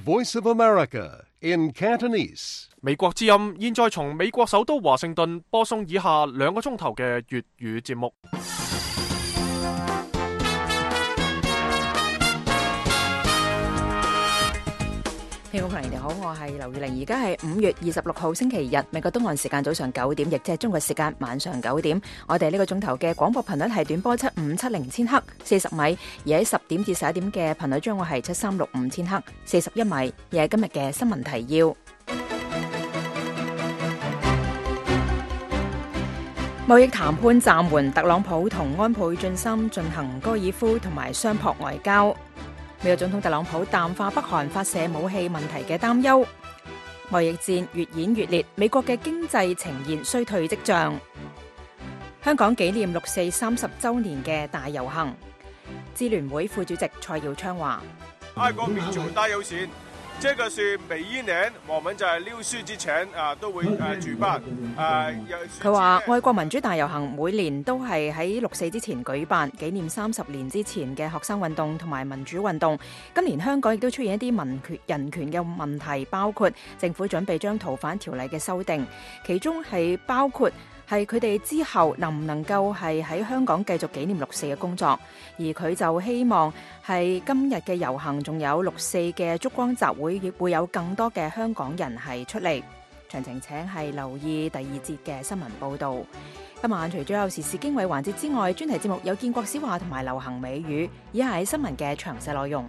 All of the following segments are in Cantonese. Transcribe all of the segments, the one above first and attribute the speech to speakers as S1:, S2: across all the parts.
S1: Voice of America in Cantonese.
S2: 美國之音現在從美國首都華盛頓播送以下2個鐘頭嘅粵語節目。
S3: 聽眾朋友你好，我係劉月玲，而家係5月26號星期日，美國東岸時間早上9點，亦即係中國時間晚上9點。我哋呢個鐘頭嘅廣播頻率係短波7570千赫40米，而喺10點至11點嘅頻率將會係7365千赫41米。而係今日嘅新聞提要：貿易談判暫緩，特朗普同安倍晉三進行高爾夫同埋相撲外交。美國總統特朗普淡化北韓發射武器問題嘅擔憂。貿易戰越演越烈，美國嘅經濟呈現衰退跡象。香港紀念6四30週年嘅大遊行。支聯會副主席蔡耀昌話：
S4: 愛國民主大遊行，這個是每一年我們在6四之前都會舉辦。
S3: 佢話愛國民主大遊行每年都係喺6四之前舉辦，紀念30年之前嘅學生運動同埋民主運動。今年香港亦都出現一啲人權嘅問題，包括政府準備將逃犯條例嘅修訂，其中係包括係佢哋之後能唔能夠係喺香港繼續紀念6四嘅工作，而佢就希望係今日嘅遊行仲有6四嘅燭光集會，亦會有更多嘅香港人係出嚟。詳情請係留意第2節嘅新聞報導。今晚除咗有時事經緯環節之外，專題節目有建國史話同埋流行美語，以下係新聞嘅詳細內容。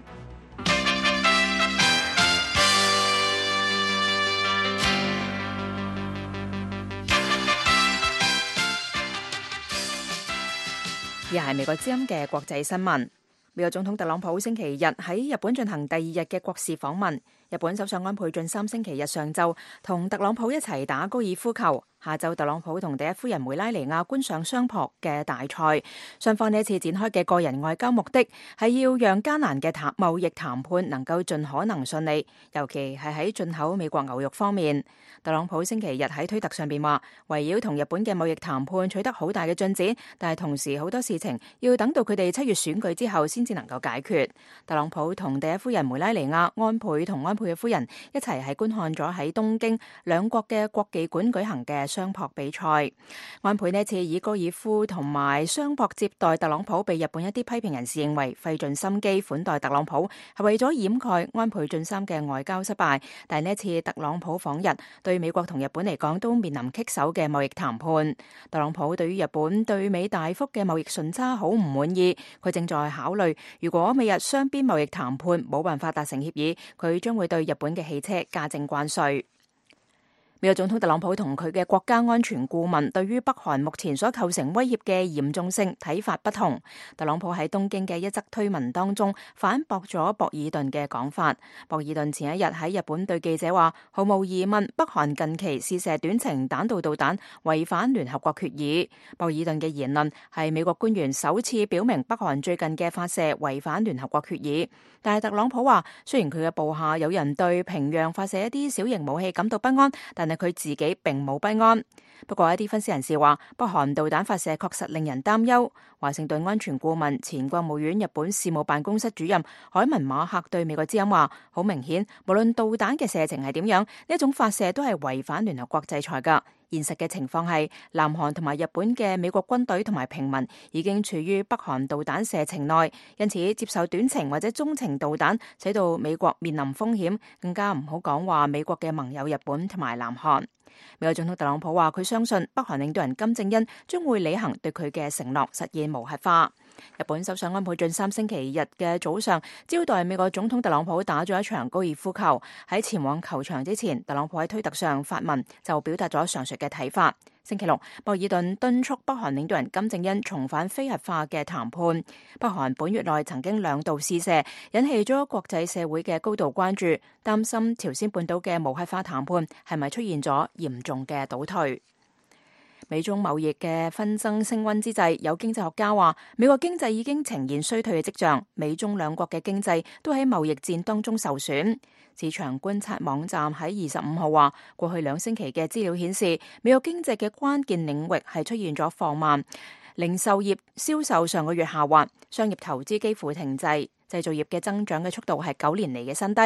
S3: 而係美國之音嘅國際新聞。美國總統特朗普星期日喺日本進行第2日嘅國事訪問。日本首相安倍晉三星期日上晝同特朗普一齊打高爾夫球，下晝特朗普同第一夫人梅拉尼亞觀賞相撲嘅大賽。雙方呢一次展開嘅個人外交目的係要讓艱難嘅貿易談判能夠盡可能順利，尤其係喺進口美國牛肉方面。特朗普星期日喺推特上邊話，圍繞同日本嘅貿易談判取得好大嘅進展，但係同時好多事情要等到佢哋7月選舉之後先至能夠解決。特朗普同第一夫人梅拉尼亞、安倍同安倍嘅夫人一齊係觀看咗喺東京兩國嘅國技館舉行嘅相撲比賽。安倍呢次以高爾夫同埋相撲接待特朗普，被日本一啲批評人士認為費盡心機款待特朗普，係為咗掩蓋安倍晉三嘅外交失敗。但係呢次特朗普訪日，對美國同日本嚟講都面臨棘手嘅貿易談判。特朗普對於日本對美大幅嘅貿易順差好唔滿意，佢正在考慮，如果美日雙邊貿易談判冇辦法達成協議，佢將會對日本嘅汽車加徵關稅。美國總統特朗普同佢嘅國家安全顧問對於北韓目前所構成威脅嘅嚴重性睇法不同。特朗普喺東京嘅一則推文當中反駁咗博爾頓嘅講法。博爾頓前一日喺日本對記者話，毫無疑問北韓近期試射短程彈道導彈違反聯合國決議。博爾頓嘅言論係美國官員首次表明北韓最近嘅發射違反聯合國決議。但係特朗普話，雖然佢嘅部下有人對平壤發射一啲小型武器感到不安，但係佢自己並冇不安。不過一啲分析人士話，北韓導彈發射確實令人擔憂。華盛頓安全顧問、前國務院日本事務辦公室主任海文馬克對美國之音話，好明顯，無論導彈嘅射程係點樣，呢一種發射都係違反聯合國制裁㗎。現實嘅情況係，南韓同埋日本嘅美國軍隊同埋平民已經處於北韓導彈射程內，因此接受短程或者中程導彈，使到美國面臨風險，更加唔好講話美國嘅盟友日本同埋南韓。美國總統特朗普話，佢相信北韓領導人金正恩將會履行對佢嘅承諾，實現無核化。日本首相安倍晉三星期日嘅早上招待美國總統特朗普打咗一場高爾夫球。喺前往球場之前，特朗普喺推特上發文就表達咗上述嘅睇法。星期六，博爾頓敦促北韓領導人金正恩重返非核化嘅談判。北韓本月內曾經2度試射，引起咗國際社會嘅高度關注，擔心朝鮮半島嘅無核化談判係咪出現咗嚴重嘅倒退。美中貿易嘅紛爭升溫之際，有經濟學家話，美國經濟已經呈現衰退嘅跡象，美中兩國嘅經濟都喺貿易戰當中受損。市場觀察網站喺25號話，過去2星期嘅資料顯示，美國經濟嘅關鍵領域係出現咗放慢，零售業銷售上個月下滑，商業投資幾乎停滯，製造業嘅增長嘅速度係9年嚟嘅新低。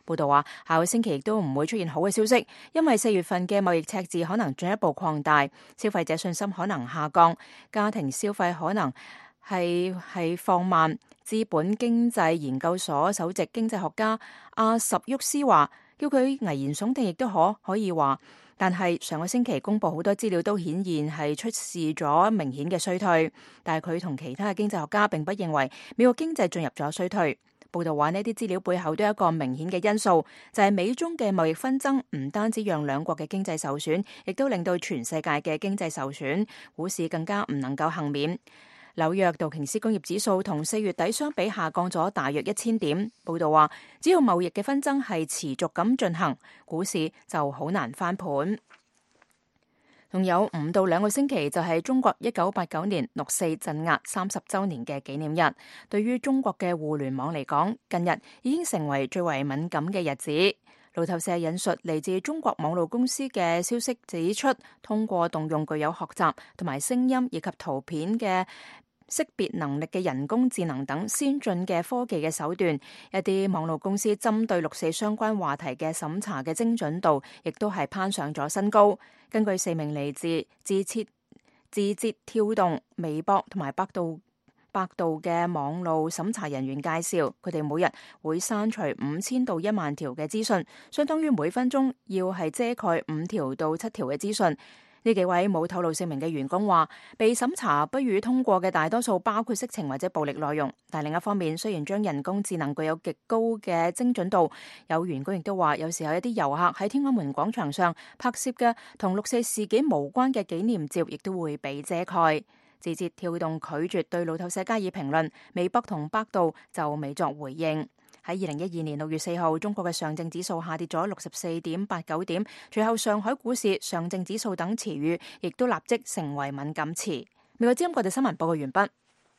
S3: 報道話，下個星期亦都唔會出現好嘅消息，因為4月份嘅貿易赤字可能進一步擴大，消費者信心可能下降，家庭消費可能係放慢。資本經濟研究所首席經濟學家阿什沃斯話，叫佢危言聳聽亦都可以話，但係上個星期公布好多資料都顯現係出示咗明顯嘅衰退，但係佢同其他嘅經濟學家並不認為美國經濟進入咗衰退。報道話呢啲資料背後都有一個明顯嘅因素，就係美中嘅貿易紛爭唔單止讓兩國嘅經濟受損，亦都令到全世界嘅經濟受損，股市更加唔能夠幸免。紐約道瓊斯工業指數同4月底相比下降咗大約1000點。報道話，只要貿易嘅紛爭係持續咁進行，股市就好難翻盤。仲有5到2個星期就係中國1989年6.4鎮壓30週年嘅紀念日。對於中國嘅互聯網嚟講，近日已經成為最為敏感嘅日子。路透社引述嚟自中國網絡公司嘅消息指出，通過動用具有學習同埋聲音以及圖片嘅識別能力嘅人工智能等先進嘅科技嘅手段，一啲網絡公司針對6.4相關話題嘅審查嘅精準度，亦都係攀上咗新高。根據4名嚟自字節跳動、微博同埋百度嘅網路審查人員介紹，佢哋每日會刪除5000到1萬條嘅資訊，相當於每分鐘要係遮蓋5條到7條嘅資訊。呢幾位冇透露姓名嘅員工話，被審查不予通過嘅大多數包括色情或者暴力內容。但另一方面，雖然將人工智能具有極高嘅精準度，有員工亦都話，有時候一啲遊客喺天安門廣場上拍攝嘅同6.4事件無關嘅紀念照，亦都會被遮蓋。字節跳動拒絕對路透社加以評論，微博同百度就未作回應。喺2012年6月4號，中國嘅上證指數下跌咗64.89點，隨後上海股市、上證指數等詞語亦都立即成為敏感詞。美國之音國際新聞報告完畢。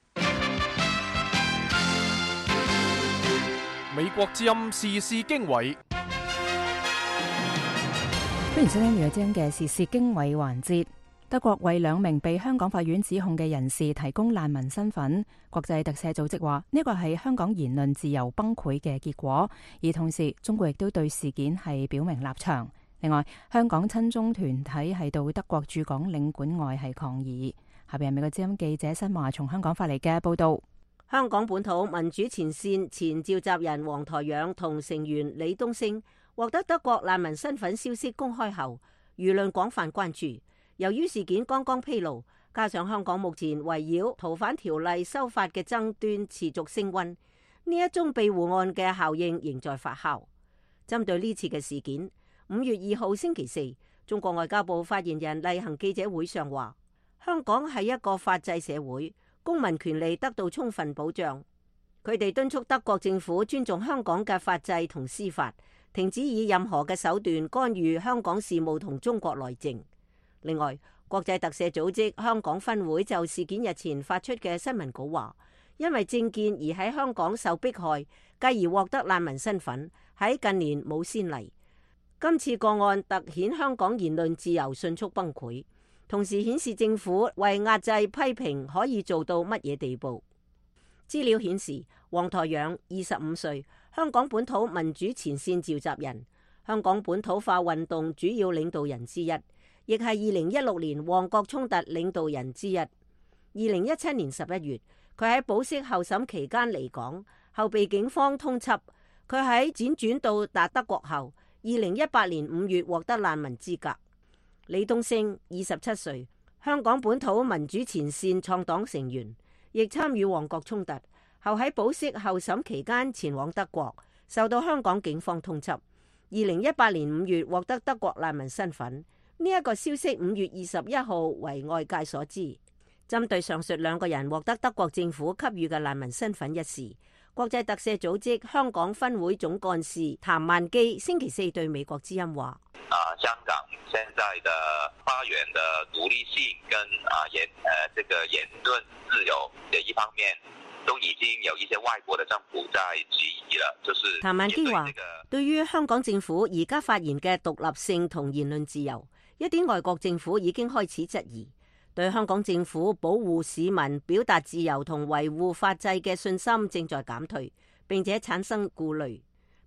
S2: 美國之音時事經緯，
S3: 歡迎收聽美國之音嘅時事經緯環節。德國為2名被香港法院指控嘅人士提供難民身份。國際特赦組織話呢個係香港言論自由崩潰嘅結果，而同時中國亦都對事件係表明立場。另外，香港親中團體係到德國駐港領館外係抗議。下邊係美國之音記者新華從香港發嚟嘅報道。
S5: 香港本土民主前線前召集人黃台仰同成員李東升獲得德國難民身份消息公開後，輿論廣泛關注。由於事件剛剛披露，加上香港目前圍繞逃犯條例修法嘅爭端持續升溫，呢一宗庇護案嘅效應仍在發酵。針對呢次嘅事件，5月2號星期四，中國外交部發言人例行記者會上話，香港係一個法治社會，公民權利得到充分保障。佢哋敦促德國政府尊重香港嘅法制同司法，停止以任何嘅手段干預香港事務同中國內政。另外，國際特赦組織香港分會就事件日前發出嘅新聞稿話，因為政見而喺香港受迫害，繼而獲得難民身份，喺近年冇先例。今次個案突顯香港言論自由迅速崩潰，同時顯示政府為壓制批評可以做到乜嘢地步。資料顯示，黃台仰25歲，香港本土民主前線召集人，香港本土化運動主要領導人之一，亦係2016年旺角衝突領導人之一。2017年11月，佢喺保釋候審期間離港，後被警方通緝。佢喺輾轉到達德國後，2018年5月獲得難民資格。李東升27歲，香港本土民主前線創黨成員，亦參與旺角衝突，後喺保釋候審期間前往德國，受到香港警方通緝。2018年5月獲得德國難民身份。呢一個消息5月21號為外界所知。針對上述2個人獲得德國政府給予嘅難民身份一事，國際特赦組織香港分會總幹事譚萬基星期四對美國之音話：
S6: 香港現在的發言的獨立性跟這個言論自由的一方面，都已經有一些外國的政府在質疑了。就是譚萬基話，對於香港政府而家發言嘅獨立性同言論自由，一啲外國政府已經開始質疑，對香港政府保護市民表達自由同維護法制嘅信心正在減退，並且產生顧慮。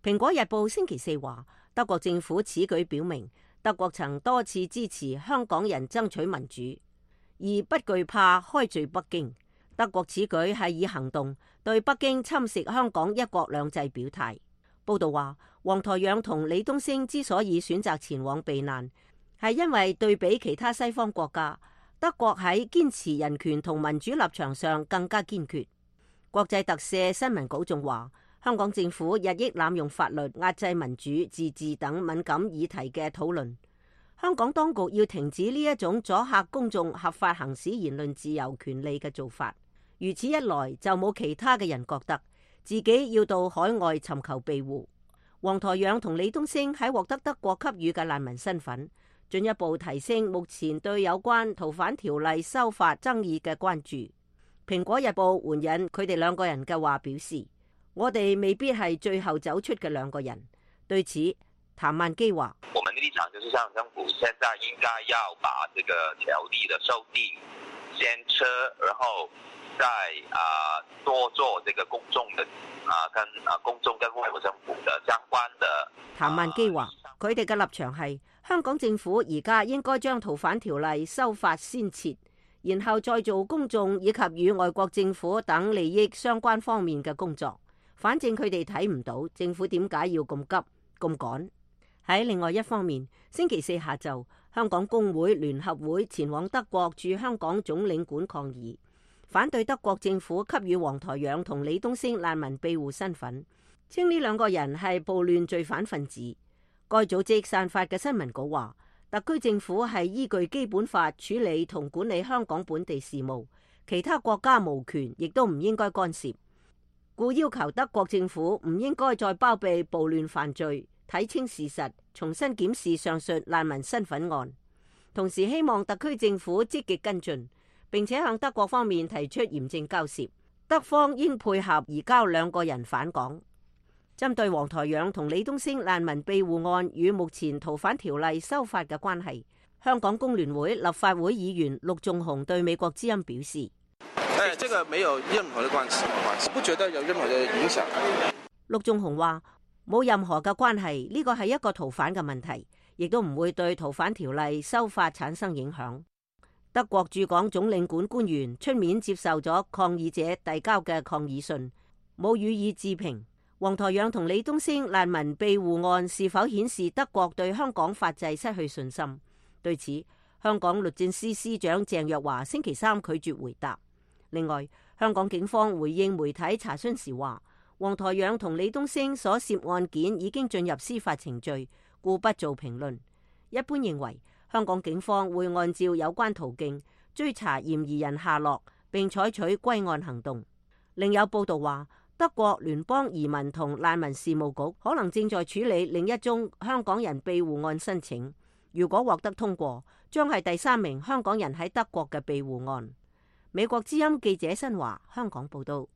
S5: 蘋果日報星期四話，德國政府此舉表明，德國曾多次支持香港人爭取民主，而不懼怕開罪北京。德國此舉係以行動對北京侵蝕香港一國兩制表態。報道話，黃台仰同李東升之所以選擇前往避難，係因為對比其他西方國家，德國喺堅持人權同民主立場上更加堅決。國際特赦新聞稿仲話，香港政府日益濫用法律壓制民主、自治等敏感議題嘅討論。香港當局要停止呢一種阻嚇公眾合法行使言論自由權利嘅做法。如此一來，就冇其他嘅人覺得自己要到海外尋求庇護。黃台仰同李東升喺獲得德國給予嘅難民身份，進一步提升目前對有關逃犯條例修法爭議嘅關注。蘋果日報援引佢哋兩個人嘅話表示，我哋未必係最後走出嘅兩個人。對此，譚萬基話：
S6: 我們的立場就是香港政府現在應該要把這個條例的修訂先撤，然後再多做這個公眾的公眾跟外國政府的相關的。
S5: 譚萬基話：佢哋嘅立場係香港政府而家應該將逃犯條例修法先撤，然後再做公眾以及與外國政府等利益相關方面嘅工作。反正佢哋睇唔到政府點解要咁急咁趕。喺另外一方面，星期四下晝，香港工會聯合會前往德國駐香港總領館抗議，反對德國政府給予黃台仰同李東升難民庇護身份，稱呢兩個人係暴亂罪犯分子。該組織散發嘅新聞稿話，特區政府係依據基本法處理同管理香港本地事務，其他國家無權亦都唔應該干涉，故要求德國政府唔應該再包庇暴亂犯罪，睇清事實，重新檢視上述難民身份案，同時希望特區政府積極跟進，並且向德國方面提出嚴正交涉，德方應配合移交兩個人返港。針對黃台仰同李東升難民庇護案與目前逃犯條例修法嘅關係，香港工聯會立法會議員陸頌雄對美國之音表示：
S7: 這個沒有任何的關係，不覺得有任何的影響。
S5: 陸頌雄話：冇任何嘅關係，呢個係一個逃犯嘅問題，亦都唔會對逃犯條例修法產生影響。德國駐港總領館官員出面接受咗抗議者遞交嘅抗議信，冇予以置評。黃台仰同李東升難民庇護案是否顯示德國對香港法制失去信心？對此，香港律政司司長鄭若驊星期三拒絕回答。另外，香港警方回應媒體查詢時話，黃台仰同李東升所涉案件已經進入司法程序，故不做評論。一般認為，香港警方會按照有關途徑追查嫌疑人下落，並採取歸案行動。另有報道話，德國聯邦移民同難民事務局可能正在處理另一宗香港人庇護案申請，如果獲得通過，將係第3名香港人喺德國嘅庇護案。美國之音記者新華香港報道。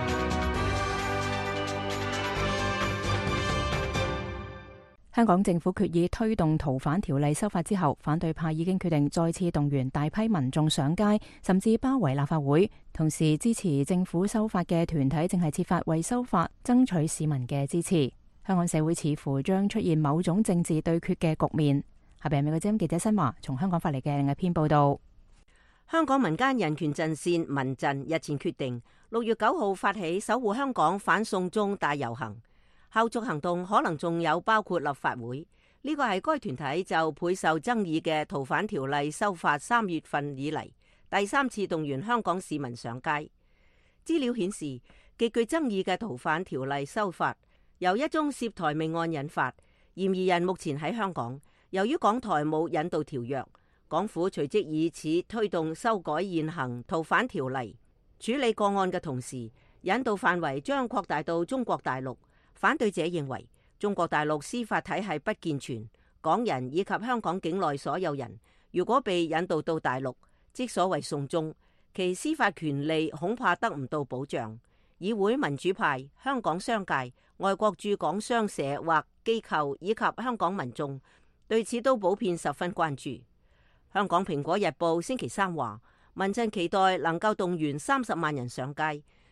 S3: 香港政府決議推動逃犯條例修法之後，反對派已經決定再次動員大批民眾上街，甚至包圍立法會。同時，支持政府修法嘅團體正係設法為修法爭取市民嘅支持。香港社會似乎將出現某種政治對決嘅局面。下邊係美國之音記者新華從香港發嚟嘅另一篇報道。
S5: 香港民間人權陣線民陣日前決定6月9號發起守護香港反送中大遊行。後續行動可能仲有包括立法會，呢個係該團體就倍受爭議嘅逃犯條例修法3月份以嚟第3次動員香港市民上街。資料顯示，極具爭議嘅逃犯條例修法由一宗涉台命案引發，嫌疑人目前喺香港。由於港台冇引渡條約，港府隨即以此推動修改現行逃犯條例，處理個案嘅同時，引渡範圍將擴大到中國大陸。反對者認為中國大陸司法體系不健全，港人以及香港境內所有人如果被引渡到大陸，即所謂送中，其司法權利恐怕得唔到保障。議會民主派、香港商界、外國駐港商社或機構以及香港民眾對此都普遍十分關注。香港蘋果日報星期三話，民陣期待能夠動員30萬人上街，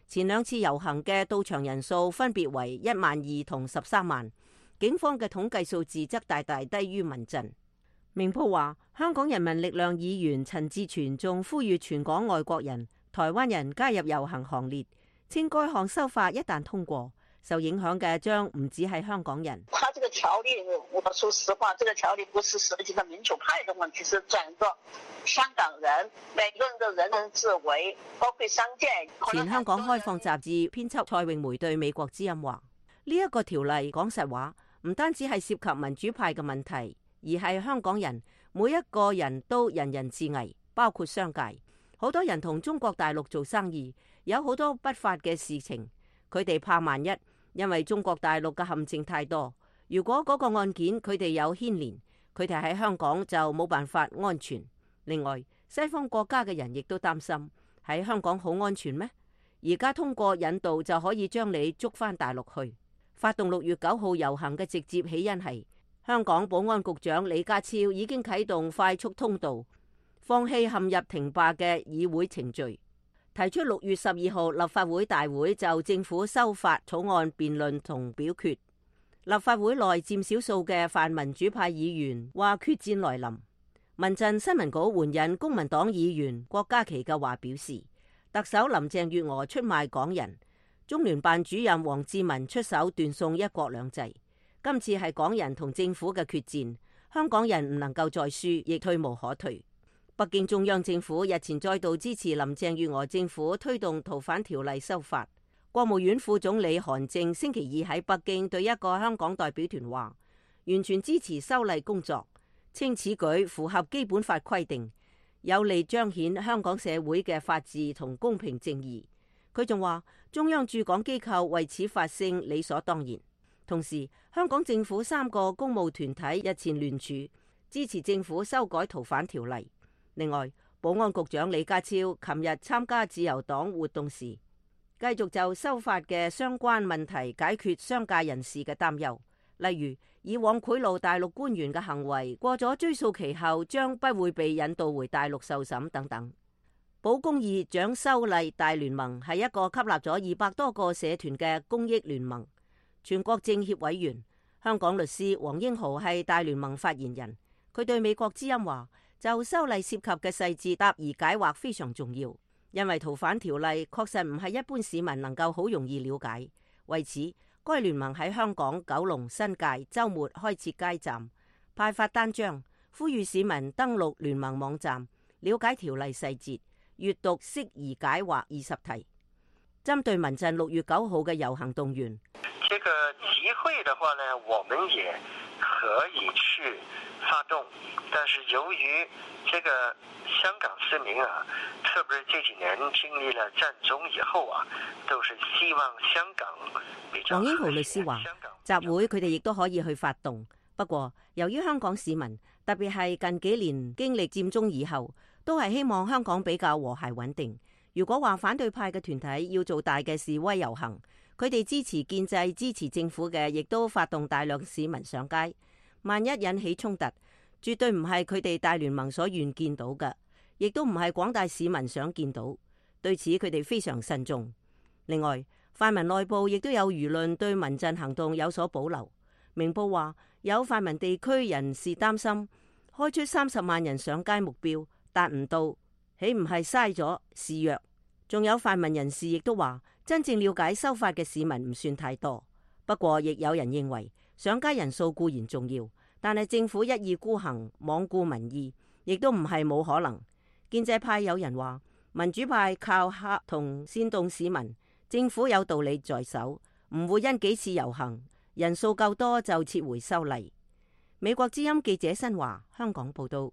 S5: 前兩次遊行嘅到場人數分別為12000同13萬，警方嘅統計數字則大大低於民陣。明報話，香港人民力量議員陳志全仲呼籲全港外國人、台灣人加入遊行行列，稱該項修法一旦通過，受影響嘅將唔止係香港人。
S8: 他這個條例，我說實話，這個條例不是涉及到民主派的問題，是整個香港人每個人都人人自危，包括商界。
S5: 前香港開放雜誌編輯蔡詠梅對美國之音話：呢一個條例講實話，唔單止係涉及民主派嘅問題，而係香港人每一個人都人人自危，包括商界。好多人同中國大陸做生意，有好多不法嘅事情，佢哋怕萬一，因為中國大陸嘅陷阱太多。如果嗰個案件佢哋有牽連，佢哋喺香港就冇辦法安全。另外，西方國家嘅人亦都擔心喺香港好安全咩？而家通過引渡就可以將你捉返大陸去。發動6月9號遊行嘅直接起因係香港保安局長李家超已經啟動快速通道，放棄陷入停罷嘅議會程序，提出6月12號立法會大會就政府修法草案辯論同表決。立法會內佔少數嘅泛民主派議員話決戰來臨。民陣新聞稿援引公民黨議員郭家麒嘅話表示，特首林鄭月娥出賣港人，中聯辦主任王志民出手斷送一國兩制。今次係港人同政府嘅決戰，香港人唔能夠再輸，亦退無可退。北京中央政府日前再度支持林鄭月娥政府推動逃犯條例修法。國務院副總理韓正星期二喺北京對一個香港代表團話，完全支持修例工作，稱此舉符合基本法規定，有利彰顯香港社會嘅法治同公平正義。佢仲話，中央駐港機構為此發聲理所當然。同時，香港政府3個公務團體日前聯署支持政府修改逃犯條例。另外，保安局長李家超琴日參加自由黨活動時，繼續就修法嘅相關問題解決商界人士嘅擔憂，例如以往賄賂大陸官員嘅行為過咗追訴期後將不會被引渡回大陸受審等等。保公義獎修例大聯盟係一個吸納咗200多個社團嘅公益聯盟。全國政協委員、香港律師黃英豪係大聯盟發言人，佢對美國之音話，就修例涉及嘅細節答疑解惑非常重要，因為逃犯條例確實唔係一般市民能夠好容易了解。為此，該聯盟喺香港、九龍、新界周末開設街站，派發單張，呼籲市民登錄聯盟網站，了解條例細節，閱讀釋疑解惑20題。針對民陣6月9號嘅遊行動員，
S9: 這個集會的話呢，我們也可以去發動，但是由於這個香港市民啊，特別這幾年經歷了戰爭以後啊，都是希望香港比較。
S5: 黃英豪律師話，集會佢哋亦都可以去發動，不過由於香港市民特別係近幾年經歷佔中以後，都係希望香港比較和諧穩定。如果話反對派嘅團體要做大嘅示威遊行，佢哋支持建制、支持政府嘅，亦都發動大量市民上街。萬一引起衝突，絕對唔係佢哋大聯盟所願見到嘅，亦都唔係廣大市民想見到。對此，佢哋非常慎重。另外，泛民內部亦都有輿論對民陣行動有所保留。明報話，有泛民地區人士擔心，開出30萬人上街目標達唔到，豈唔係嘥咗示弱？仲有泛民人士亦都話，真正了解修法嘅市民唔算太多。不過，亦有人認為上街人數固然重要，但係政府一意孤行，罔顧民意，亦都唔係冇可能。建制派有人話，民主派靠嚇同煽動市民，政府有道理在手，唔會因幾次遊行人數夠多就撤回修例。美國之音記者新華香港報道。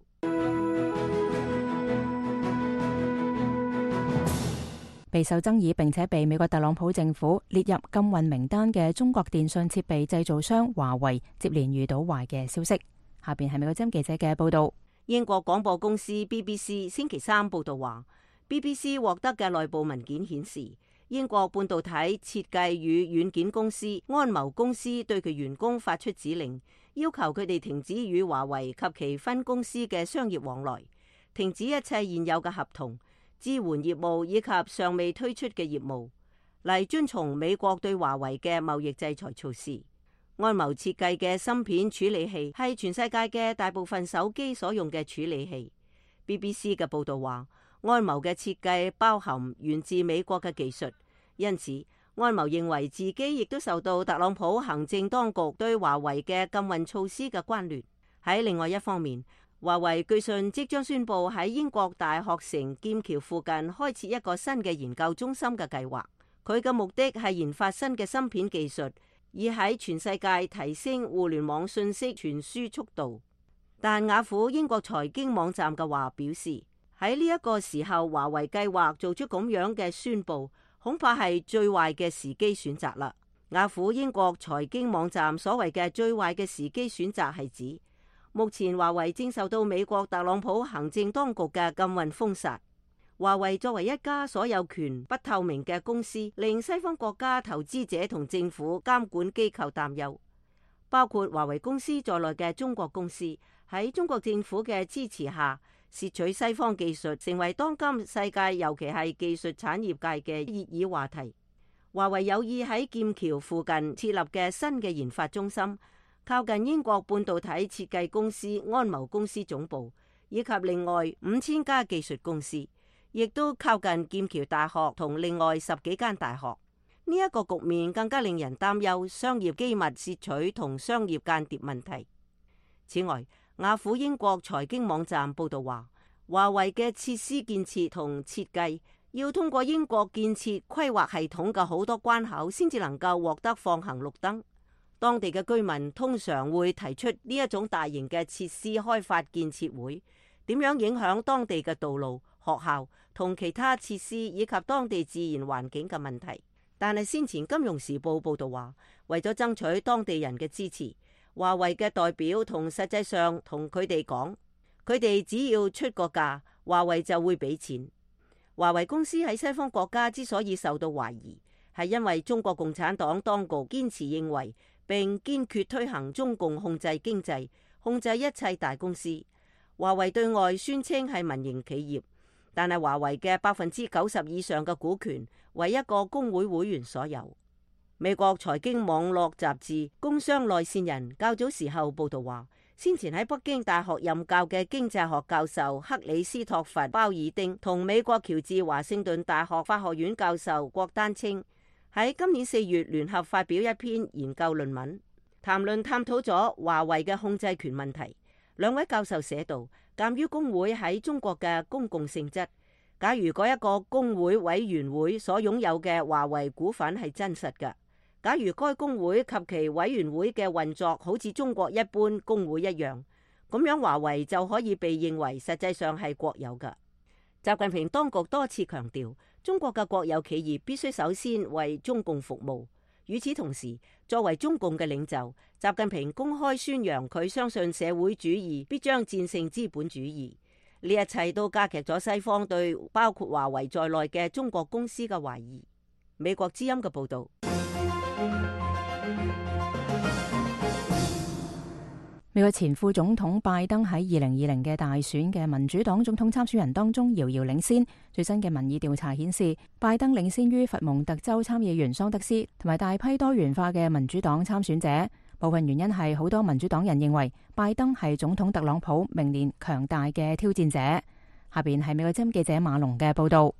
S3: 備受爭議並且被美國特朗普政府列入禁運名單嘅中國電信設備製造商華為接連遇到壞嘅消息。下邊係美國之音記者嘅報道。
S5: 英國廣播公司 BBC 星期3報道話， BBC 獲得嘅內部文件顯示，英國半導體設計與軟件公司安謀公司對佢員工發出指令，要求佢哋停止與華為及其分公司嘅商業往來，停止一切現有嘅合同、支援業務以及尚未推出嘅業務。 嚟遵從美國對華為嘅貿易制裁措施。安謀設計嘅芯片處理器係全世界嘅大部分手機所用嘅處理器。BBC 嘅報道話，安謀嘅設計包含源自美國嘅技術，因此安謀認為自己亦都受到特朗普行政當局對華為嘅禁運措施嘅關聯。喺另外一方面，華為據信即將宣布喺英國大學城劍橋附近開設一個新嘅研究中心嘅計劃。佢嘅目的係研發新嘅芯片技術，以喺全世界提升互聯網信息傳輸速度。但雅虎英國財經網站嘅話表示，喺呢一個時候，華為計劃做出咁樣嘅宣布，恐怕係最壞嘅時機選擇啦。雅虎英國財經網站所謂嘅最壞嘅時機選擇係指，目前華為正受到美國特朗普行政當局嘅禁運封殺。華為作為一家所有權不透明嘅公司，令西方國家投資者同政府監管機構擔憂。包括華為公司在內嘅中國公司喺中國政府嘅支持下，竊取西方技術成為當今世界尤其係技術產業界嘅熱議話題。華為有意喺劍橋附近設立嘅新嘅研發中心，靠近英國半導體設計公司安謀公司總部，以及另外5000家技術公司，亦都靠近劍橋大學同另外10幾間大學。呢一個局面更加令人擔憂商業機密竊取同商業間諜問題。此外，雅虎英國財經網站報道話，華為嘅設施建設同設計要通過英國建設規劃系統嘅好多關口，先至能夠獲得放行綠燈。當地嘅居民通常會提出呢一種大型嘅設施開發建設會，點樣影響當地嘅道路、學校同其他設施以及當地自然環境嘅問題。但係先前《金融時報》報道話，為咗爭取當地人嘅支持，華為嘅代表同實際上同佢哋講，佢哋只要出個價，華為就會俾錢。華為公司喺西方國家之所以受到懷疑，係因為中國共產黨當局堅持認為並堅決推行中共控制經濟、控制一切大公司。華為對外宣稱係民營企業，但係華為嘅90%以上嘅股權為一個工會會員所有。美國財經網絡雜誌《工商內線人》較早時候報道話，先前喺北京大學任教嘅經濟學教授克里斯托弗·鮑爾丁同美國喬治華盛頓大學法學院教授郭丹青喺今年4月聯合發表一篇研究論文，探討咗華為嘅控制權問題。兩位教授寫道，鑒於工會喺中國嘅公共性質，假如嗰一個工會委員會所擁有嘅華為股份係真實嘅，假如該工會及其委員會嘅運作好似中國一般工會一樣，咁樣華為就可以被認為實際上係國有嘅。習近平當局多次強調，中國嘅國有企業必須首先為中共服務。與此同時，作為中共嘅領袖，習近平公開宣揚佢相信社會主義必將戰勝資本主義。呢一切都加劇咗西方對包括華為在內嘅中國公司嘅懷疑。美國之音嘅報導。
S3: 美國前副總統拜登喺2020嘅大選嘅民主黨總統參選人當中遙遙領先。最新嘅民意調查顯示，拜登領先於佛蒙特州參議員桑德斯同埋大批多元化嘅民主黨參選者。部分原因係好多民主黨人認為拜登係總統特朗普明年強大嘅挑戰者。下邊係美國之音記者馬龍嘅報道。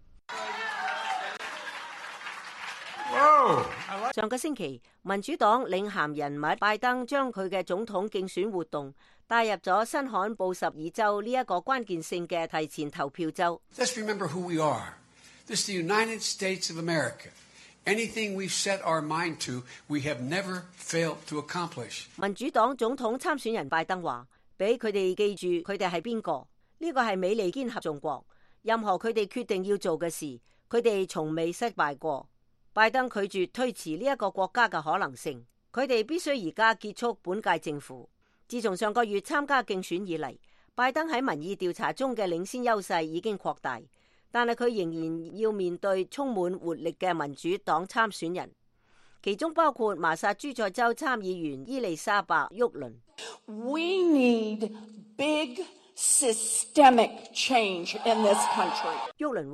S5: 上個星期，民主黨領銜人物拜登將佢嘅總統競選活動帶入咗新罕布什爾州呢一個關鍵性嘅提前投票州。
S10: Let's remember who we are. This is the United States of America. Anything we've set our mind to, we have never failed to accomplish.
S5: 民主黨總統參選人拜登話，俾佢哋記住佢哋係邊個。呢個係美利堅合眾國，任何佢哋決定要做嘅事，佢哋從未失敗過。拜登拒絕推遲呢一個國家嘅可能性，佢哋必須而家結束本屆政府。自從上個月參加競選以嚟，拜登喺民意調查中嘅領先優勢已經擴大，但係佢仍然要面對充滿活力嘅民主黨參選人，其中包括麻薩諸塞州參議員伊麗莎白·沃倫。
S11: We need big systemic change in this country.
S5: 沃倫話：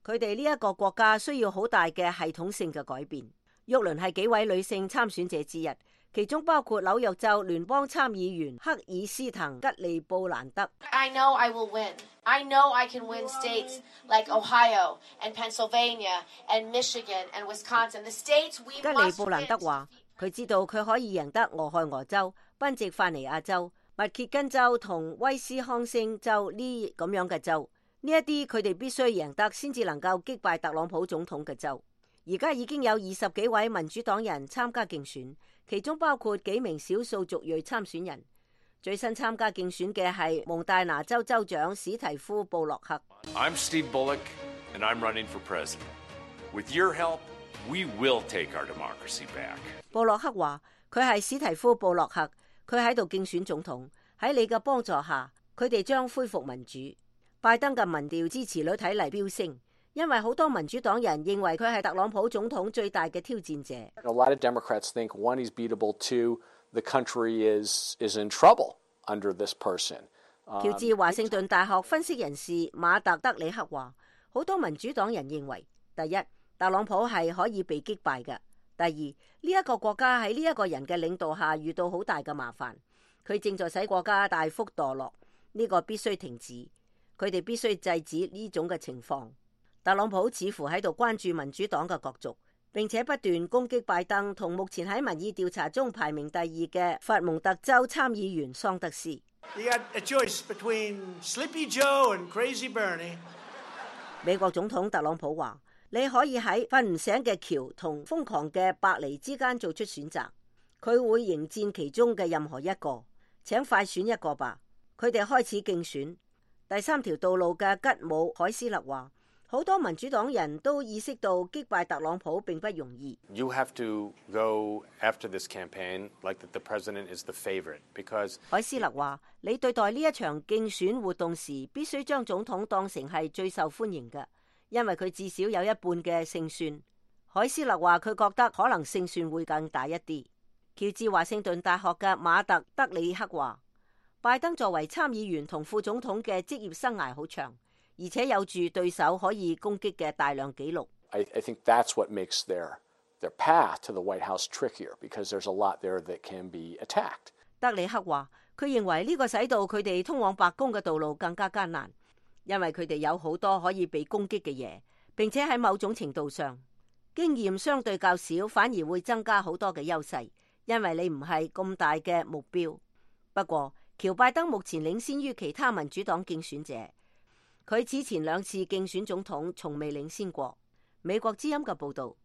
S5: 佢哋呢一個國家需要好大嘅系統性嘅改變。沃倫係幾位女性參選者之一，其中包括紐約州聯邦參議員克爾斯滕吉利布蘭德。
S11: I know I will win. I know I can win states like Ohio and Pennsylvania and Michigan and Wisconsin. The states we must win. 吉利布蘭德話，佢知道佢可以贏得俄亥俄州、賓夕法尼亞州、密歇根州同威斯康星州呢咁樣嘅州。呢一啲佢哋必須贏得先至能夠擊敗特朗普總統嘅州。而家已經有20幾位民主黨人參加競選，其中包括幾名少數族裔參選人。最新參加競選嘅係蒙大拿州州長史提夫布洛克。
S12: I'm Steve Bullock, and I'm running for president. With your help, we will take our democracy back.
S5: 布洛克話：佢係史提夫布洛克，佢喺度競選總統。喺你嘅幫助下，佢哋將恢復民主。拜登嘅民調支持率睇嚟飆升。因為好多民主黨人認為佢係特朗普總統最大嘅挑戰者。
S13: A lot of Democrats think one is beatable, two the country is in trouble under this person.
S5: 喬治華盛頓大學分析人士馬特德里克話，好多民主黨人認為，第一，特朗普係可以被擊敗嘅；第二，呢一個國家喺呢一個人嘅領導下遇到好大嘅麻煩，佢正在使國家大幅墮落，呢個必須停止，佢哋必須制止呢種嘅情況。特朗普似乎喺度關注民主黨嘅角逐，並且不斷攻擊拜登同目前喺民意調查中排名第2嘅佛蒙特州參議員桑德斯。美國總統特朗普話：你可以喺瞓唔醒嘅橋同瘋狂嘅白梨之間做出選擇，佢會迎戰其中嘅任何一個，請快選一個吧。佢哋開始競選。第3條道路嘅吉姆海斯勒話：好多民主黨人都意識到擊敗特朗普並不容易。
S14: You have to go after this campaign like that the president is the favorite because
S5: 海斯勒話：你對待呢一場競選活動時，必須將總統當成係最受歡迎嘅，因為佢至少有一半嘅勝算。海斯勒話：佢覺得可能勝算會更大一啲。喬治華盛頓大學嘅馬特德里克話：拜登作為參議員同副總統嘅職業生涯好長。而且有住對手可以攻擊嘅大量記錄。
S13: I think that's what makes their path to the White House trickier because there's a lot there that can be attacked.
S5: 德里克話：佢認為呢個使到佢哋通往白宮嘅道路更加艱難，因為佢哋有好多可以被攻擊嘅嘢，並且喺某種程度上，經驗相對較少，反而會增加好多嘅優勢，因為你唔係咁大嘅目標。不過，喬拜登目前領先於其他民主黨競選者。佢此前2次競選總統從未領先過。美國之音嘅報導。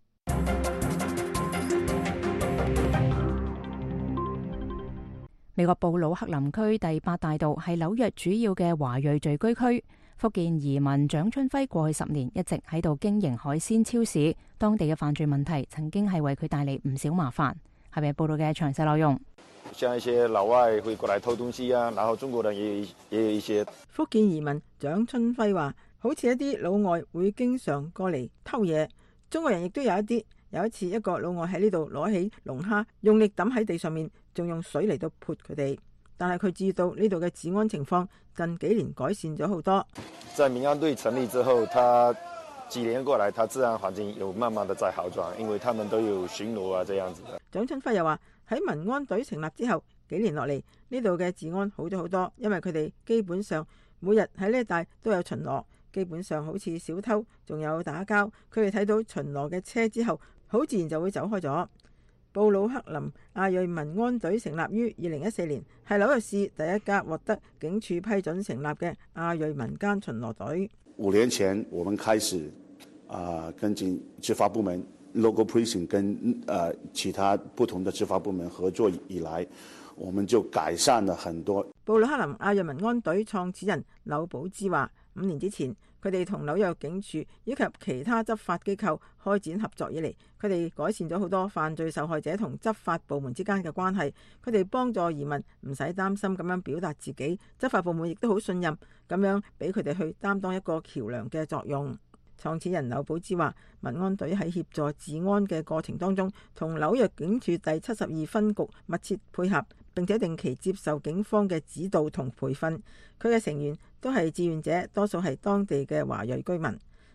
S3: 美國布魯克林區第8大道係紐約主要嘅華裔聚居區。福建移民蔣春輝過去10年一直喺度經營海鮮超市，當地嘅犯罪問題曾經係為佢帶嚟唔少麻煩。係咪報導嘅詳細內容？
S15: 像一些老外會過來偷東西啊，然後中國人也有一些。
S16: 福建移民蔣春輝話，好似一啲老外會經常過嚟偷嘢，中國人亦都有一啲。有一次，一個老外喺呢度攞起龍蝦，用力抌喺地上面，仲用水嚟到潑佢哋。但係佢知道呢度嘅治安情況近幾年改善咗好多。
S15: 在民安隊成立之後，他幾年過來，他治安環境有慢慢的在好轉，因為他們都有巡邏啊，這樣子。
S16: 蔣春輝又話，喺民安隊成立之後，幾年落嚟呢度嘅治安好咗好多，因為佢哋基本上每日喺呢一帶都有巡邏，基本上好似小偷，仲有打交。佢哋睇到巡邏嘅車之後，好自然就會走開咗。布魯克林亞裔民安隊成立於2014年，係紐約市第一家獲得警署批准成立嘅亞裔民間巡邏隊。
S17: 5年前，我們開始跟執法部門 local precinct 跟其他不同的執法部門合作以來，我們就改善了很多。
S16: 布魯克林亞裔民安隊創始人柳寶芝話：5年之前，佢哋同紐約警署以及其他執法機構開展合作以嚟，佢哋改善咗好多犯罪受害者同執法部門之間嘅關係。佢哋幫助移民唔使擔心咁樣表達自己，執法部門亦都好信任咁樣俾佢哋去擔當一個橋梁嘅作用。創始人柳寶芝話：民安隊喺協助治安嘅過程當中，同紐約警署第72分局密切配合，並且定期接受警方嘅指導同培訓。佢嘅成員都係志願者，多數係當地嘅華裔居民。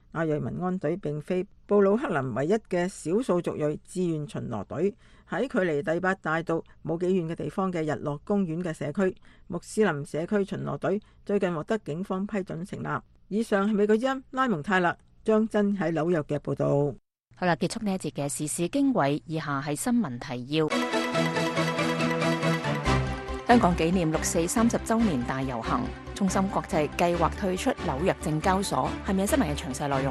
S16: 亞裔民安隊並非布魯克林唯一嘅少數族裔志願巡邏隊，喺距離第8大道冇幾遠嘅地方嘅日落公園嘅社區，穆斯林社區巡邏隊最近獲得警方批准成立。以上係美國之音拉蒙泰勒張真喺紐約嘅報道。
S3: 好啦，結束呢一節嘅時事經緯，以下係新聞提要。香港紀念6·4 30週年大遊行，中芯國際計劃退出紐約證交所，係咪有新聞嘅詳細內容？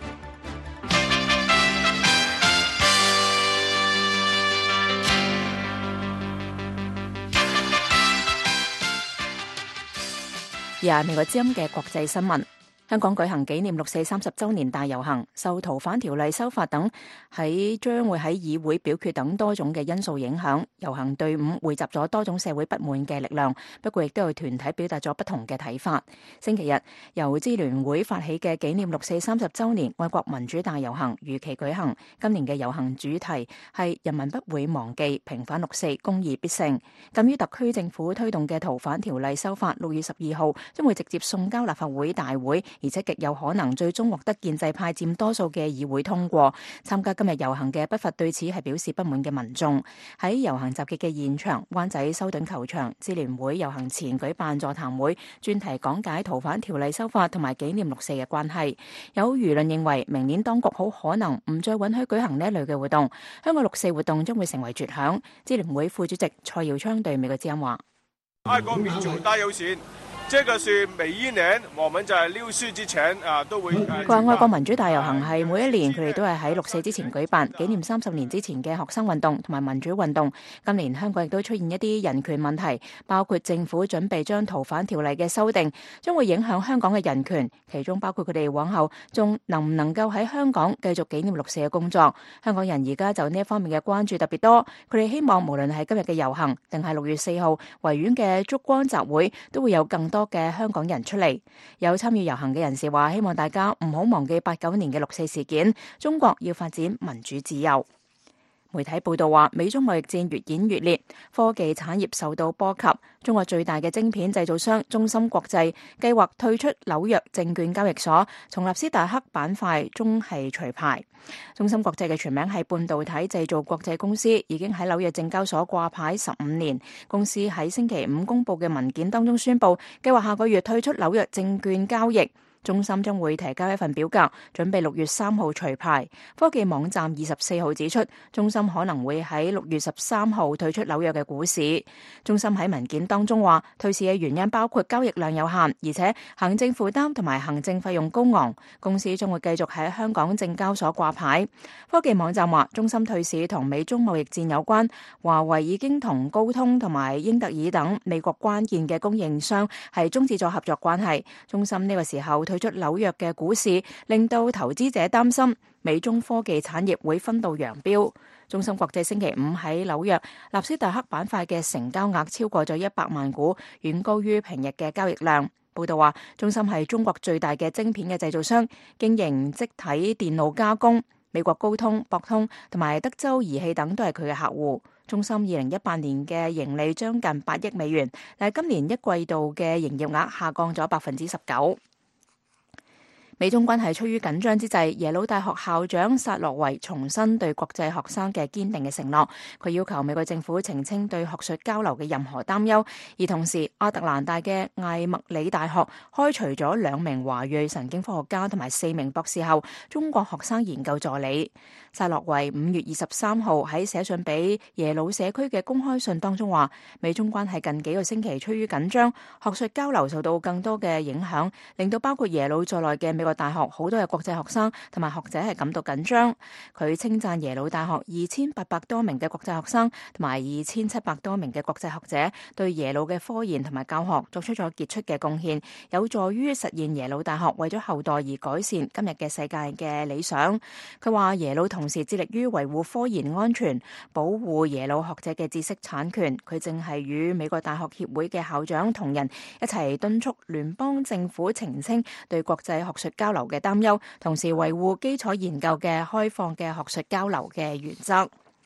S3: 而係美國之音嘅國際新聞。香港舉行紀念6·4 30週年大遊行，受逃犯條例修法等將會喺議會表決等多種嘅因素影響，遊行隊伍匯集咗多種社會不滿嘅力量，不過亦都有團體表達咗不同嘅睇法。星期日由支聯會發起嘅紀念6·4 30週年愛國民主大遊行如期舉行，今年嘅遊行主題係人民不會忘記，平反6·4，公義必勝。鑒於特區政府推動嘅逃犯條例修法6月12號將會直接送交立法會大會，而且極有可能最終獲得建制派佔多數嘅議會通過。參加今日遊行嘅不乏對此係表示不滿嘅民眾。喺遊行集結嘅現場，灣仔修頓球場，支聯會遊行前舉辦座談會，專題講解逃犯條例修法同埋紀念6·4嘅關係。有輿論認為，明年當局好可能唔再允許舉行呢一類嘅活動，香港6·4活動將會成為絕響。支聯會副主席蔡耀昌對美國之音話：
S4: 愛國民主大遊行。這個是每一年，我們在6·4之前都會。
S3: 佢話愛國民主大遊行係每一年佢哋都係喺6·4之前舉辦，紀念30年之前嘅學生運動同埋民主運動。今年香港亦都出現一啲人權問題，包括政府準備將逃犯條例嘅修訂，將會影響香港嘅人權，其中包括佢哋往後仲能唔能夠喺香港繼續紀念6·4嘅工作。香港人而家就呢一方面嘅關注特別多，佢哋希望無論係今日嘅遊行定係6月4號維園嘅燭光集會，都會有更多嘅香港人出嚟。有參與遊行嘅人士話，希望大家唔好忘記89年嘅6·4事件，中國要發展民主自由。媒體報道話，美中貿易戰越演越烈，科技產業受到波及。中國最大嘅晶片製造商中芯國際計劃退出紐約證券交易所，從納斯達克板塊中係除牌。中芯國際嘅全名係半導體製造國際公司，已經喺紐約證交所掛牌15年。公司喺星期5公佈嘅文件當中宣布，計劃下個月退出紐約證券交易。中芯將會提交一份表格，準備6月3號除牌。科技網站24號指出，中芯可能會喺6月13號退出紐約嘅股市。中芯喺文件當中話，退市嘅原因包括交易量有限，而且行政負擔同埋行政費用高昂。公司將會繼續喺香港證交所掛牌。科技網站話，中芯退市同美中貿易戰有關，華為已經同高通同埋英特爾等美國關鍵嘅供應商係終止咗合作關係。中芯呢個時候退出紐約嘅股市，令到投資者擔心美中科技產業會分道揚鑣。中芯國際星期5喺紐約納斯達克板塊嘅成交額超過咗100萬股，遠高於平日嘅交易量。報道話，中芯係中國最大嘅晶片嘅製造商，經營積體電路加工。美國高通、博通同埋德州儀器等都係佢嘅客戶。中芯2018年嘅盈利將近8億美元，但係今年一季度嘅營業額下降咗19%。美中關係處於緊張之際，耶魯大學校長薩洛維重申對國際學生嘅堅定嘅承諾。佢要求美國政府澄清對學術交流嘅任何擔憂，而同時亞特蘭大嘅艾默里大學開除咗2名華裔神經科學家同埋4名博士後中國學生研究助理。薩洛維5月23號喺寫信俾耶魯社區嘅公開信當中話，美中關係近幾個星期趨於緊張，學術交流受到更多嘅影響，令到包括耶魯在內嘅美國大學好多嘅國際學生同埋學者係感到緊張。佢稱讚耶魯大學2800多名嘅國際學生同埋2700多名嘅國際學者對耶魯嘅科研同埋教學作出咗傑出嘅貢獻，有助於實現耶魯大學為咗後代而改善今日嘅世界嘅理想。佢話耶魯同時致力於維護科研安全，保護耶魯學者嘅知識產權。佢正係與美國大學協會嘅校長同仁一齊敦促聯邦政府澄清對國際學術交流嘅擔憂，同時維護基礎研究嘅開放嘅學術交流嘅原則。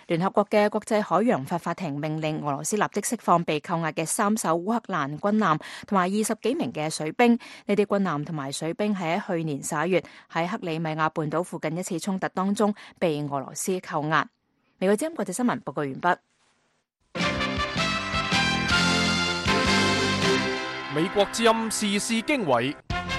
S3: 聯合國嘅國際海洋法法庭命令俄羅斯立即釋放被扣押嘅3艘烏克蘭軍艦同埋20幾名嘅水兵。呢啲軍艦同埋水兵係喺去年11月喺克里米亞半島附近一次衝突當中被俄羅斯扣押。美國之音國際新聞報告完畢。
S2: 美國之音時事經緯，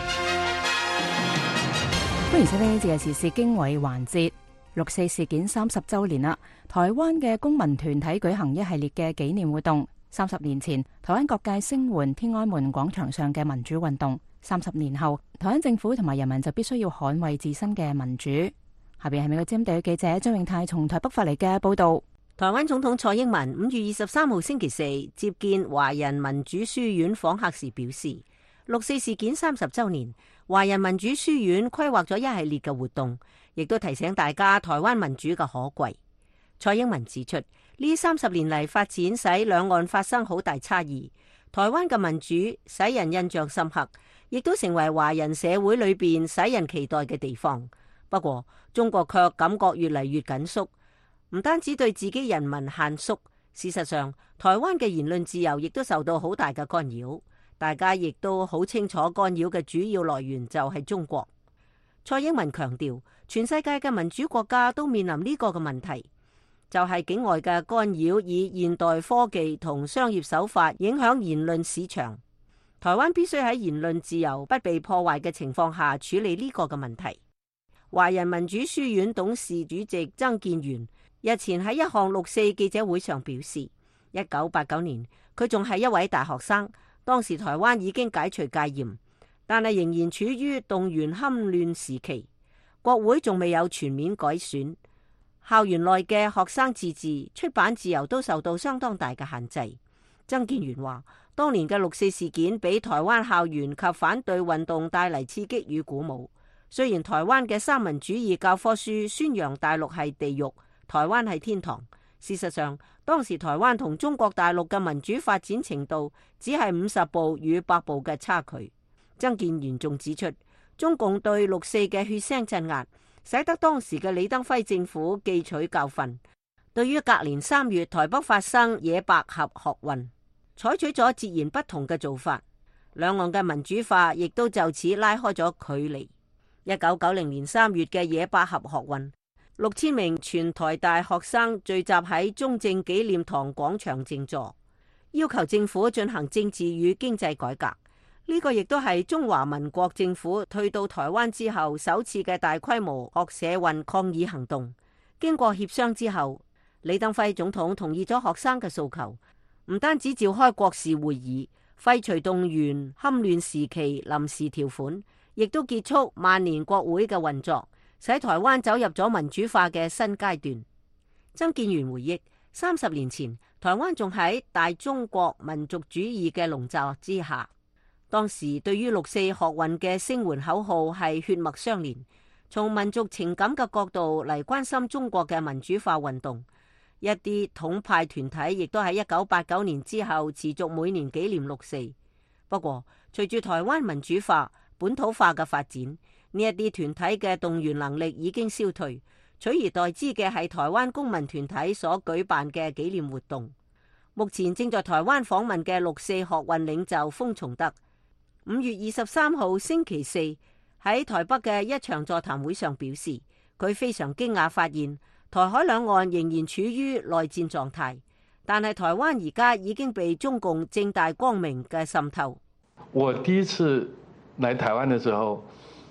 S3: 歡迎收聽呢節嘅時事經緯環節。6·4事件30週年啦，台灣嘅公民團體舉行一系列嘅紀念活動。30年前，台灣各界聲援天安門廣場上嘅民主運動。30年後，台灣政府同埋人民就必須要捍衛自身嘅民主。下邊係美國之音特約記者張永泰從台北發嚟嘅報道。
S5: 台灣總統蔡英文5月23號星期四接見華人民主書院訪客時表示，6·4事件30週年，華人民主書院規劃咗一系列嘅活動，亦都提醒大家台灣民主嘅可貴。蔡英文指出，呢30年嚟發展使兩岸發生好大差異，台灣嘅民主使人印象深刻，亦都成為華人社會裏邊使人期待嘅地方。不過，中國卻感覺越嚟越緊縮。唔單止對自己人民限縮，事實上，台灣嘅言論自由亦都受到好大嘅干擾。大家亦都好清楚干擾嘅主要來源就係中國。蔡英文強調，全世界嘅民主國家都面臨呢個嘅問題，就係境外嘅干擾以現代科技同商業手法影響言論市場。台灣必須喺言論自由不被破壞嘅情況下處理呢個嘅問題。華人民主書院董事主席曾建元日前喺一項6·4記者會上表示，1989年佢仲係一位大學生，當時台灣已經解除戒嚴，但係仍然處於動員戡亂時期，國會仲未有全面改選，校園內嘅學生自治、出版自由都受到相當大嘅限制。曾建元話，當年嘅6·4事件俾台灣校園及反對運動帶嚟刺激與鼓舞。雖然台灣嘅三民主義教科書宣揚大陸係地獄，台灣係天堂。事實上，當時台灣同中國大陸嘅民主發展程度只係50步與100步嘅差距。曾建元仲指出，中共對6·4嘅血腥鎮壓，使得當時嘅李登輝政府記取教訓。對於隔年3月台北發生野百合學運，採取咗截然不同嘅做法，兩岸嘅民主化亦都就此拉開咗距離。1990年3月嘅野百合學運，6000名全台大學生聚集喺中正紀念堂廣場靜坐，要求政府進行政治與經濟改革。呢個亦都係中華民國政府退到台灣之後首次嘅大規模學社運抗議行動。經過協商之後，李登輝總統同意咗學生嘅訴求，唔單止召開國事會議，廢除動員戡亂時期臨時條款，亦都結束萬年國會嘅運作，使台灣走入咗民主化嘅新階段。曾建元回憶，30年前台灣仲喺大中國民族主義嘅籠罩之下，當時對於6·4學運嘅聲援口號係血脈相連，從民族情感嘅角度嚟關心中國嘅民主化運動。一啲統派團體亦都喺1989年之後持續每年紀念6·4。不過，隨住台灣民主化、本土化嘅發展，呢一啲團體嘅動員能力已經消退，取而代之嘅係台灣公民團體所舉辦嘅紀念活動。目前正在台灣訪問嘅6·4學運領袖封從德，5月23號星期四喺台北嘅一場座談會上表示，佢非常驚訝發現台海兩岸仍然處於內戰狀態，但係台灣而家已經被中共正大光明嘅滲透。
S18: 我第一次來台灣的時候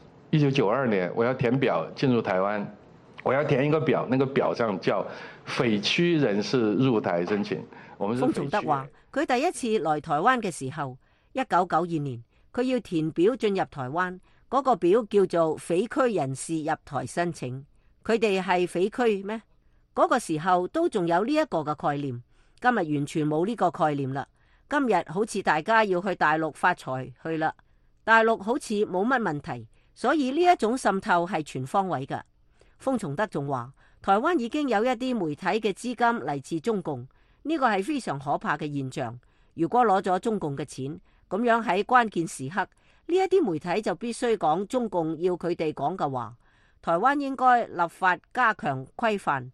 S18: ，1992年我要填表進入台灣，我要填一個表，那個表上叫匪區人士入台申請。
S5: 封從德話，佢第一次來台灣嘅時候，1992年，佢要填表進入台灣，嗰個表叫做匪區人士入台申請。佢哋係匪區咩？嗰個時候都仲有呢一個嘅概念，今日完全冇呢個概念啦。今日好似大家要去大陸發財去啦，大陸好似冇乜問題，所以呢一種滲透係全方位嘅。封從德仲話，台灣已經有一啲媒體嘅資金嚟自中共，呢個係非常可怕嘅現象。如果攞咗中共嘅錢，咁樣喺關鍵時刻，呢一啲媒體就必須講中共要佢哋講嘅話。台灣應該立法加強規範，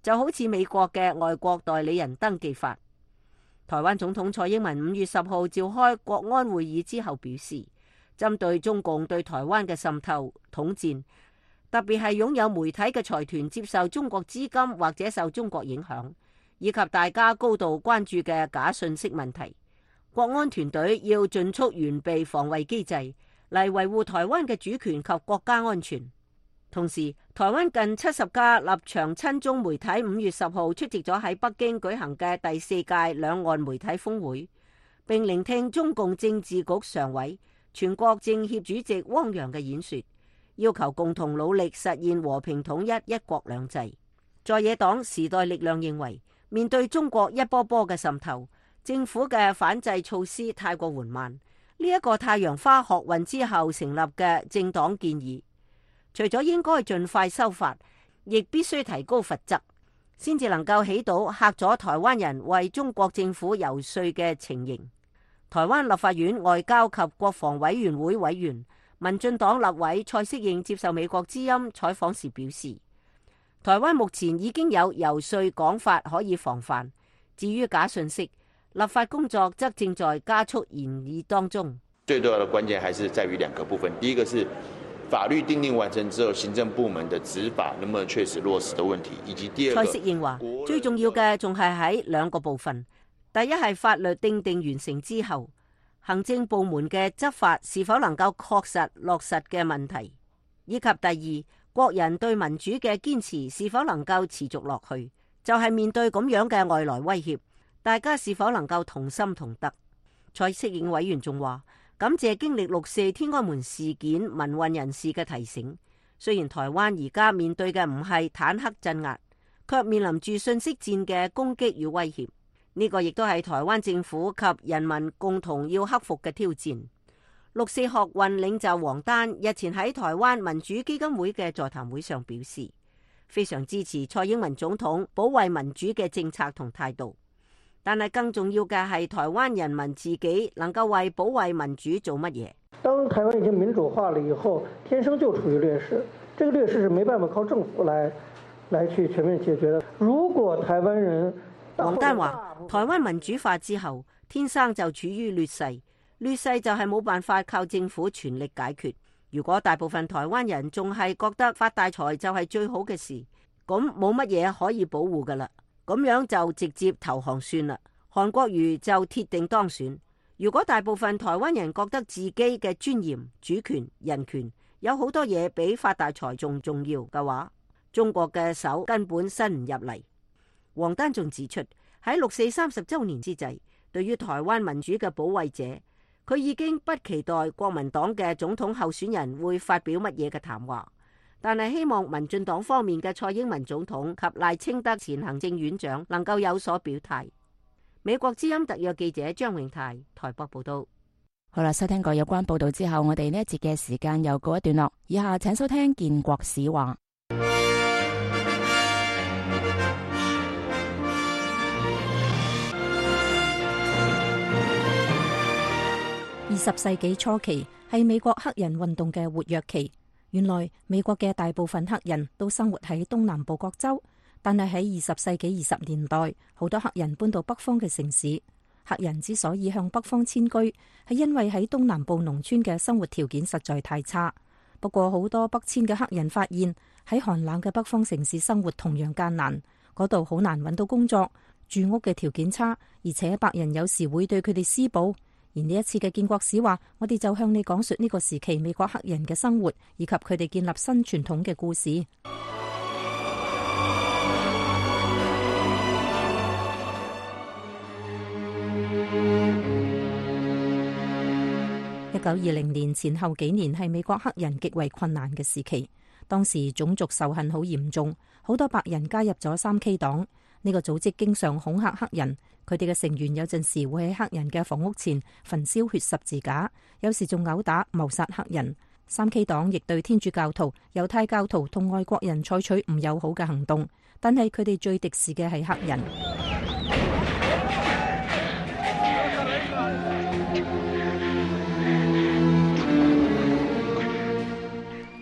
S5: 就好似美國嘅外國代理人登記法。台灣總統蔡英文5月10號召開國安會議之後表示，針對中共對台灣嘅滲透、統戰，特別係擁有媒體嘅財團接受中國資金或者受中國影響，以及大家高度關注嘅假訊息問題，國安團隊要盡速完備防衛機制嚟維護台灣嘅主權及國家安全。同時，台灣近70家立場親中媒體5月10號出席咗喺北京舉行嘅第4屆兩岸媒體峰會，並聆聽中共政治局常委、全國政協主席汪洋嘅演說，要求共同努力實現和平統一、一國兩制。在野黨時代力量認為，面對中國一波波嘅滲透，政府嘅反制措施太過緩慢。呢一個太陽花學運之後成立嘅政黨建議，除咗應該盡快修法，亦必須提高罰則，先至能夠起到嚇阻台灣人為中國政府游說嘅情形。台灣立法院外交及國防委員會委員、民進黨立委蔡適應接受美國之音採訪時表示，台灣目前已經有游說講法可以防範，至於假訊息，立法工作則正在加速研議當中。
S19: 最重要的關鍵還是在於兩個部分，第一個是法律訂定完成之後，行政部門的執法能不能確實落實的問題，以及第二個。
S5: 蔡適應話，最重要嘅仲係喺兩個部分，第一係法律訂定完成之後，行政部門嘅執法是否能夠確實落實嘅問題，以及第二，國人對民主嘅堅持是否能夠持續落去，就係面對咁樣嘅外來威脅，大家是否能夠同心同德。蔡適應委員仲話，感謝經歷6.4天安門事件民運人士嘅提醒，雖然台灣而家面對嘅唔係坦克鎮壓，卻面臨住信息戰嘅攻擊與威脅。呢個亦都係台灣政府及人民共同要克服嘅挑戰。6.4學運領袖王丹日前喺台灣民主基金會嘅座談會上表示，非常支持蔡英文總統保衛民主嘅政策同態度。但係更重要嘅係台灣人民自己能夠為保衛民主做乜嘢。
S20: 當台灣已經民主化了以後，天生就處於劣勢，這個劣勢是沒辦法靠政府來去全面解決的。如果台灣人，
S5: 王丹話，台灣民主化之後，天生就處於劣勢，劣勢就係冇辦法靠政府全力解決。如果大部分台灣人仲係覺得發大財就係最好嘅事，咁冇乜嘢可以保護噶啦。咁樣就直接投降算啦。韓國瑜就鐵定當選。如果大部分台灣人覺得自己嘅尊嚴、主權、人權有好多嘢比發大財仲重要嘅話，中國嘅手根本伸唔入嚟。王丹仲指出，喺6.4 30週年之際，對於台灣民主嘅保衛者，佢已經不期待國民黨嘅總統候選人會發表乜嘢嘅談話。但係希望民進黨方面嘅蔡英文總統及賴清德前行政院長能夠有所表態。美國之音特約記者張永泰台北報道。
S3: 好啦，收聽過有關報道之後，我哋呢一節嘅時間又告一段落。以下請收聽建國史話。20世紀初期係美國黑人運動嘅活躍期。原來美國嘅大部分黑人都生活喺東南部各州，但係喺20世紀20年代，好多黑人搬到北方嘅城市。黑人之所以向北方遷居，係因為喺東南部農村嘅生活條件實在太差。不過好多北遷嘅黑人發現喺寒冷嘅北方城市生活同樣艱難，嗰度好難揾到工作，住屋嘅條件差，而且白人有時會對佢哋施暴。而呢一次嘅建國史話，我哋就向你講述呢個時期美國黑人嘅生活，以及佢哋建立新傳統嘅故事。1920年前後幾年係美國黑人極為困難嘅時期，當時種族仇恨好嚴重，好多白人加入咗3K 黨。呢個組織經常恐嚇黑人，佢哋嘅成員有陣時會喺黑人嘅房屋前焚燒血十字架，有時仲毆打謀殺黑人。3K 黨亦對天主教徒、猶太教徒同外國人採取唔友好嘅行動，但係佢哋最敵視嘅係黑人。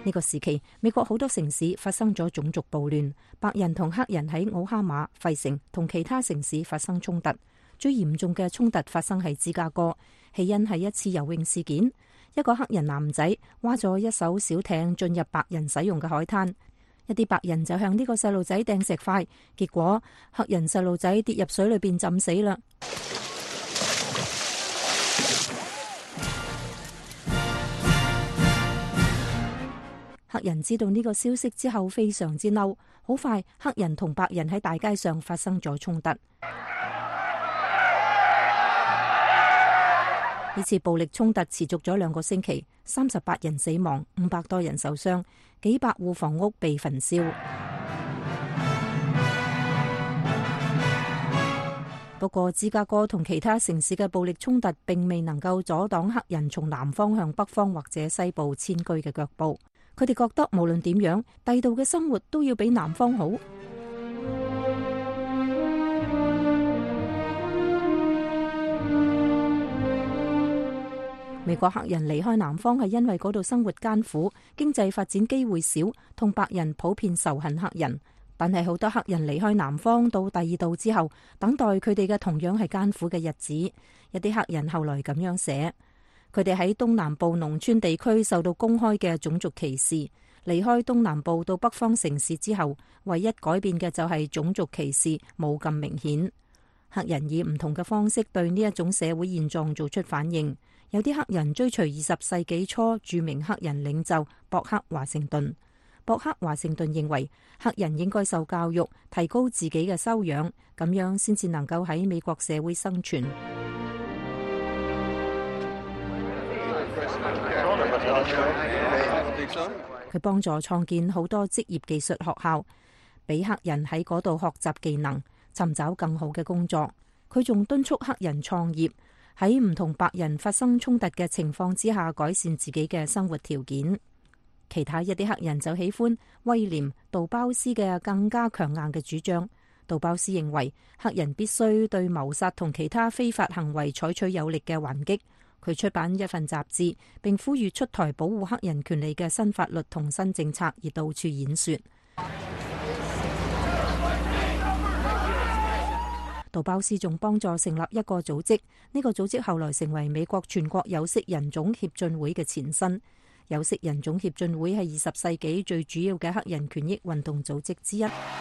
S21: 呢個時期，美國好多城市發生咗種族暴亂，白人同黑人喺奧哈馬、費城同其他城市發生衝突。最嚴重嘅衝突發生喺芝加哥，起因係一次游泳事件。一個黑人男仔划咗一艘小艇進入白人使用嘅海灘，一啲白人就向呢個細路仔掟石塊，結果黑人細路仔跌入水裏邊浸死啦。黑人知道呢個消息之後非常之嬲，好快黑人同白人喺大街上發生咗衝突。呢次暴力衝突持續咗2個星期，38人死亡，500多人受傷，幾百戶房屋被焚燒。不過芝加哥同其他城市嘅暴力衝突並未能夠阻擋黑人從南方向北方或者西部遷居嘅腳步。佢哋覺得無論點樣，地道嘅生活都要比南方好。美國黑人離開南方係因為嗰度生活艱苦，經濟發展機會少，同白人普遍仇恨黑人。但係好多黑人離開南方到第二度之後，等待佢哋嘅同樣係艱苦嘅日子。一啲黑人後來咁樣寫。佢哋喺東南部農村地區受到公開嘅種族歧視，離開東南部到北方城市之後，唯一改變嘅就係種族歧視冇咁明顯。黑人以唔同嘅方式對呢一種社會現狀做出反應。有啲黑人追隨20世紀初著名黑人領袖博克華盛頓。博克華盛頓認為黑人應該受教育，提高自己嘅修養，咁樣先至能夠喺美國社會生存。佢幫助創建好多職業技術學校，俾黑人喺嗰度學習技能，尋找更好嘅工作。佢仲敦促黑人創業，喺唔同白人發生衝突嘅情況之下改善自己嘅生活條件。其他一啲黑人就喜歡威廉·杜包斯嘅更加強硬嘅主張。杜包斯認為黑人必須對謀殺同其他非法行為採取有力嘅還擊。佢出版一份雜誌，並呼籲出台保護黑人權利嘅新法律同新政策，而到處演說。杜包斯仲幫助成立一個組織，呢個組織後來成為美國全國有色人種協進會嘅前身。有色人種協進會係20世紀最主要嘅黑人權益運動組織之一。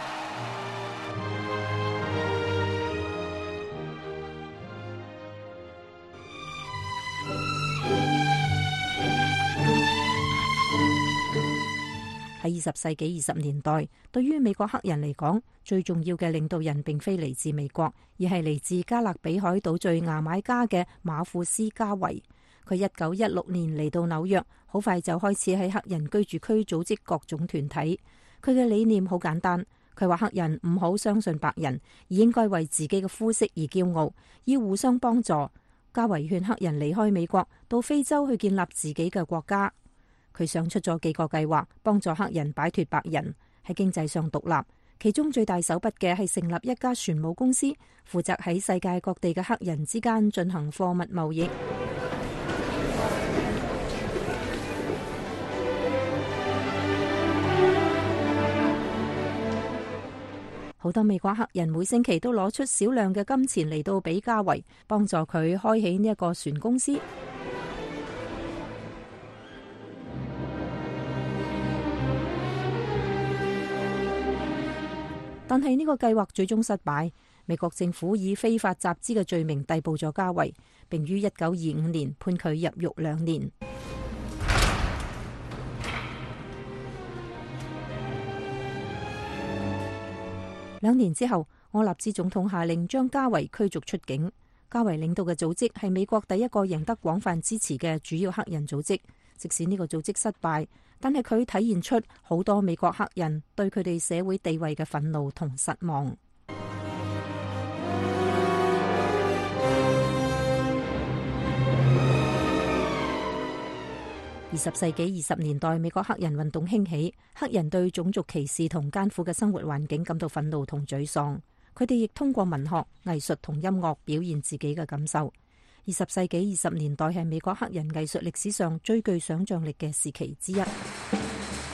S21: 喺20世紀20年代，對於美國黑人嚟講，最重要嘅領導人並非嚟自美國，而係嚟自加勒比海島嶼牙買加嘅馬庫斯加維。佢1916年嚟到紐約，好快就開始喺黑人居住區組織各種團體。佢嘅理念好簡單，佢話黑人唔好相信白人，而應該為自己嘅膚色而驕傲，要互相幫助。加維勸黑人離開美國，到非洲去建立自己嘅國家。佢想出咗幾個計劃，幫助黑人擺脫白人，喺經濟上獨立。其中最大手筆嘅係成立一家船務公司，負責喺世界各地嘅黑人之間進行貨物貿易。好多美國黑人每星期都攞出少量嘅金錢嚟到俾加維，幫助佢開起呢一個船公司。但係呢個計劃最終失敗，美國政府以非法集資嘅罪名逮捕咗加維，並於1925年判佢入獄2年。2年之後，柯納茲總統下令將加維驅逐出境。加維領導嘅組織係美國第一個贏得廣泛支持嘅主要黑人組織。即使呢個組織失敗，但係佢體現出好多美國黑人對佢哋社會地位嘅憤怒同失望。20世紀20年代，美國黑人運動興起，黑人對種族歧視同艱苦嘅生活環境感到憤怒同沮喪。佢哋亦通過文學、藝術同音樂表現自己嘅感受。20世紀20年代係美國黑人藝術歷史上最具想像力嘅時期之一。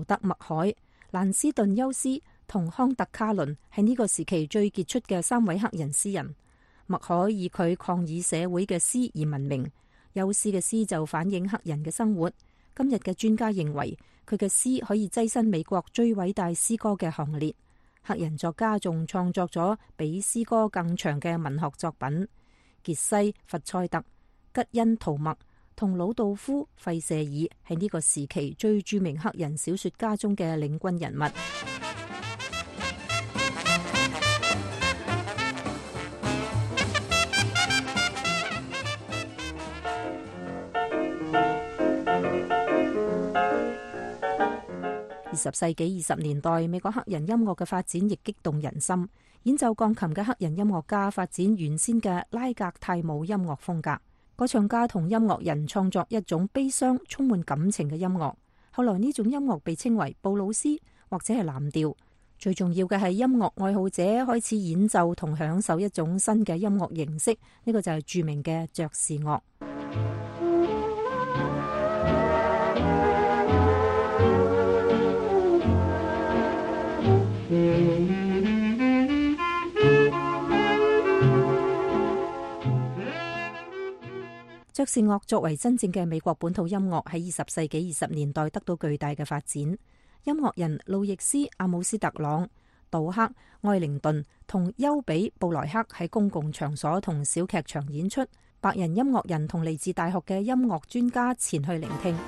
S21: 德·麥海、蘭斯頓休斯同康特·卡倫係呢個時期最傑出嘅3位黑人詩人。麥海以佢抗議社會嘅詩而聞名，休斯嘅詩就反映黑人嘅生活。今日嘅專家認為佢嘅詩可以躋身美國最偉大詩歌嘅行列。黑人作家仲創作咗比詩歌更長嘅文學作品。傑西·弗賽特、吉恩·圖默同魯道夫·費舍爾係呢個時期最著名黑人小說家中嘅領軍人物。20世紀20年代，美國黑人音樂嘅發展亦激動人心。演奏鋼琴嘅黑人音樂家發展原先嘅拉格泰姆音樂風格，歌唱家同音樂人創作一種悲傷、充滿感情嘅音樂。後來呢種音樂被稱為布魯斯或者係藍調。最重要嘅係音樂愛好者開始演奏同享受一種新嘅音樂形式，呢個就係著名嘅爵士樂。爵士樂作為真正嘅美國本土音樂，喺20世紀20年代得到巨大嘅發展。音樂人路易斯·阿姆斯特朗、杜克、愛靈頓同丘比·布萊克喺公共場所同小劇場演出，白人音樂人同嚟自大學嘅音樂專家前去聆聽。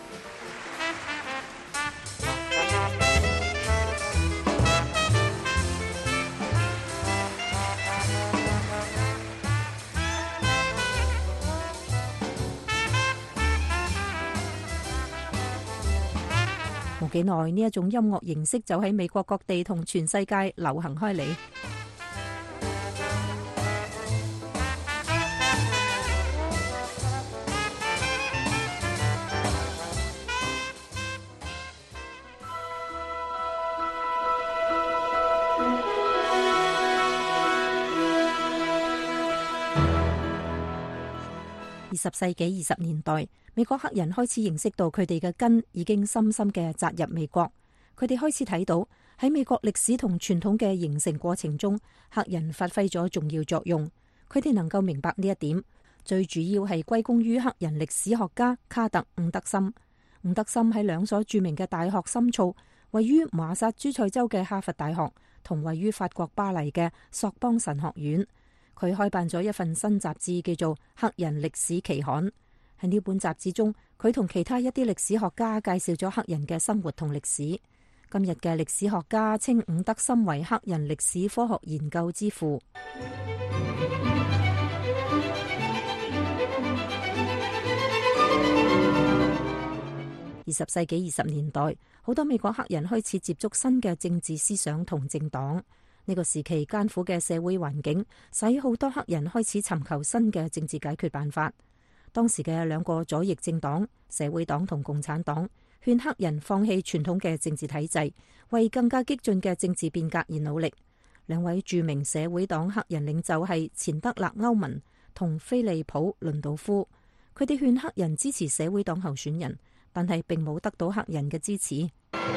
S21: 冇幾耐，呢一種音樂形式就喺美國各地同全世界流行開嚟。20世紀20年代，美國黑人開始認識到佢哋嘅根已經深深嘅扎入美國。佢哋開始睇到喺美國歷史同傳統嘅形成過程中，黑人發揮咗重要作用。佢哋能夠明白呢一點，最主要係歸功於黑人歷史學家卡特·伍德森。伍德森喺2所著名嘅大學深造，位於馬薩諸塞州嘅哈佛大學同位於法國巴黎嘅索邦神學院。佢開辦咗一份新雜誌，叫做《黑人歷史期刊》。喺呢本雜誌中，佢同其他一啲歷史學家介紹咗黑人嘅生活同歷史。今日嘅歷史學家稱伍德森為黑人歷史科學研究之父。20世紀20年代，好多美國黑人開始接觸新嘅政治思想同政黨。呢個時期艱苦嘅社會環境，使好多黑人開始尋求新嘅政治解決辦法。當時嘅2個左翼政黨，社會黨同共產黨，勸黑人放棄傳統嘅政治體制，為更加激進嘅政治變革而努力。2位著名社會黨黑人領袖係錢德勒·歐文同菲利普·倫道夫。佢哋勸黑人支持社會黨候選人，但係並冇得到黑人嘅支持。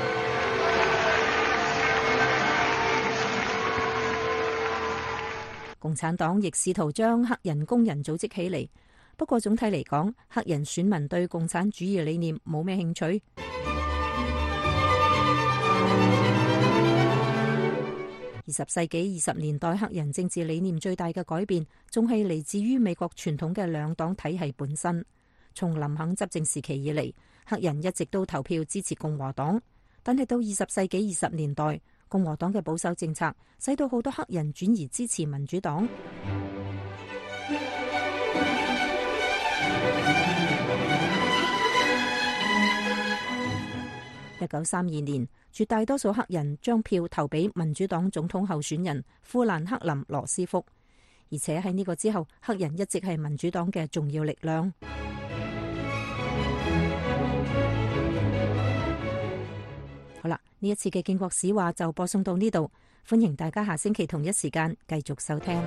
S21: 共產黨亦試圖將黑人工人組織起嚟，不過總體嚟講，黑人選民對共產主義理念冇咩興趣。20世紀20年代，黑人政治理念最大嘅改變，仲係嚟自於美國傳統嘅2黨體系本身。從林肯執政時期以嚟，黑人一直都投票支持共和黨，但係到20世紀20年代，共和黨嘅保守政策使到好多黑人轉移支持民主黨。1932年，絕大多數黑人將票投俾民主黨總統候選人富蘭克林·羅斯福，而且喺呢個之後，黑人一直係民主黨嘅重要力量。好啦，呢一次嘅建國史話就播送到呢度，歡迎大家下星期同一時間繼續收聽。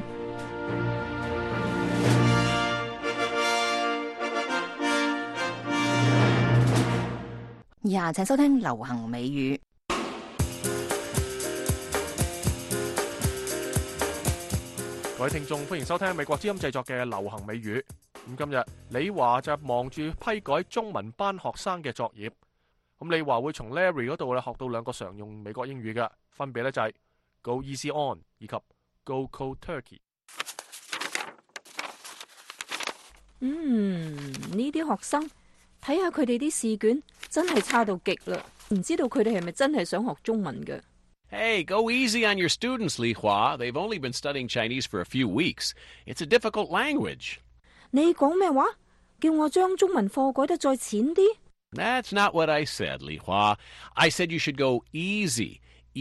S3: 以下請收聽流行美語。
S2: 各位聽眾，歡迎收聽美國之音製作嘅流行美語。咁今日李華就忙住批改中文班學生嘅作業。咁李華會從 Larry 嗰度咧學到兩個常用美國英語嘅，分別咧就係 Go easy on 以及 Go cold turkey。
S21: 呢啲學生睇下佢哋啲試卷真係差到極啦，唔知道佢哋係咪真係想學中文嘅。
S12: Hey, go easy on your students, Li Hua. They've only been studying Chinese for a few weeks. It's a difficult language.
S21: 你講咩話？叫我將中文課改得再淺啲？
S12: That's not what I said, Li Hua. I said you should go easy,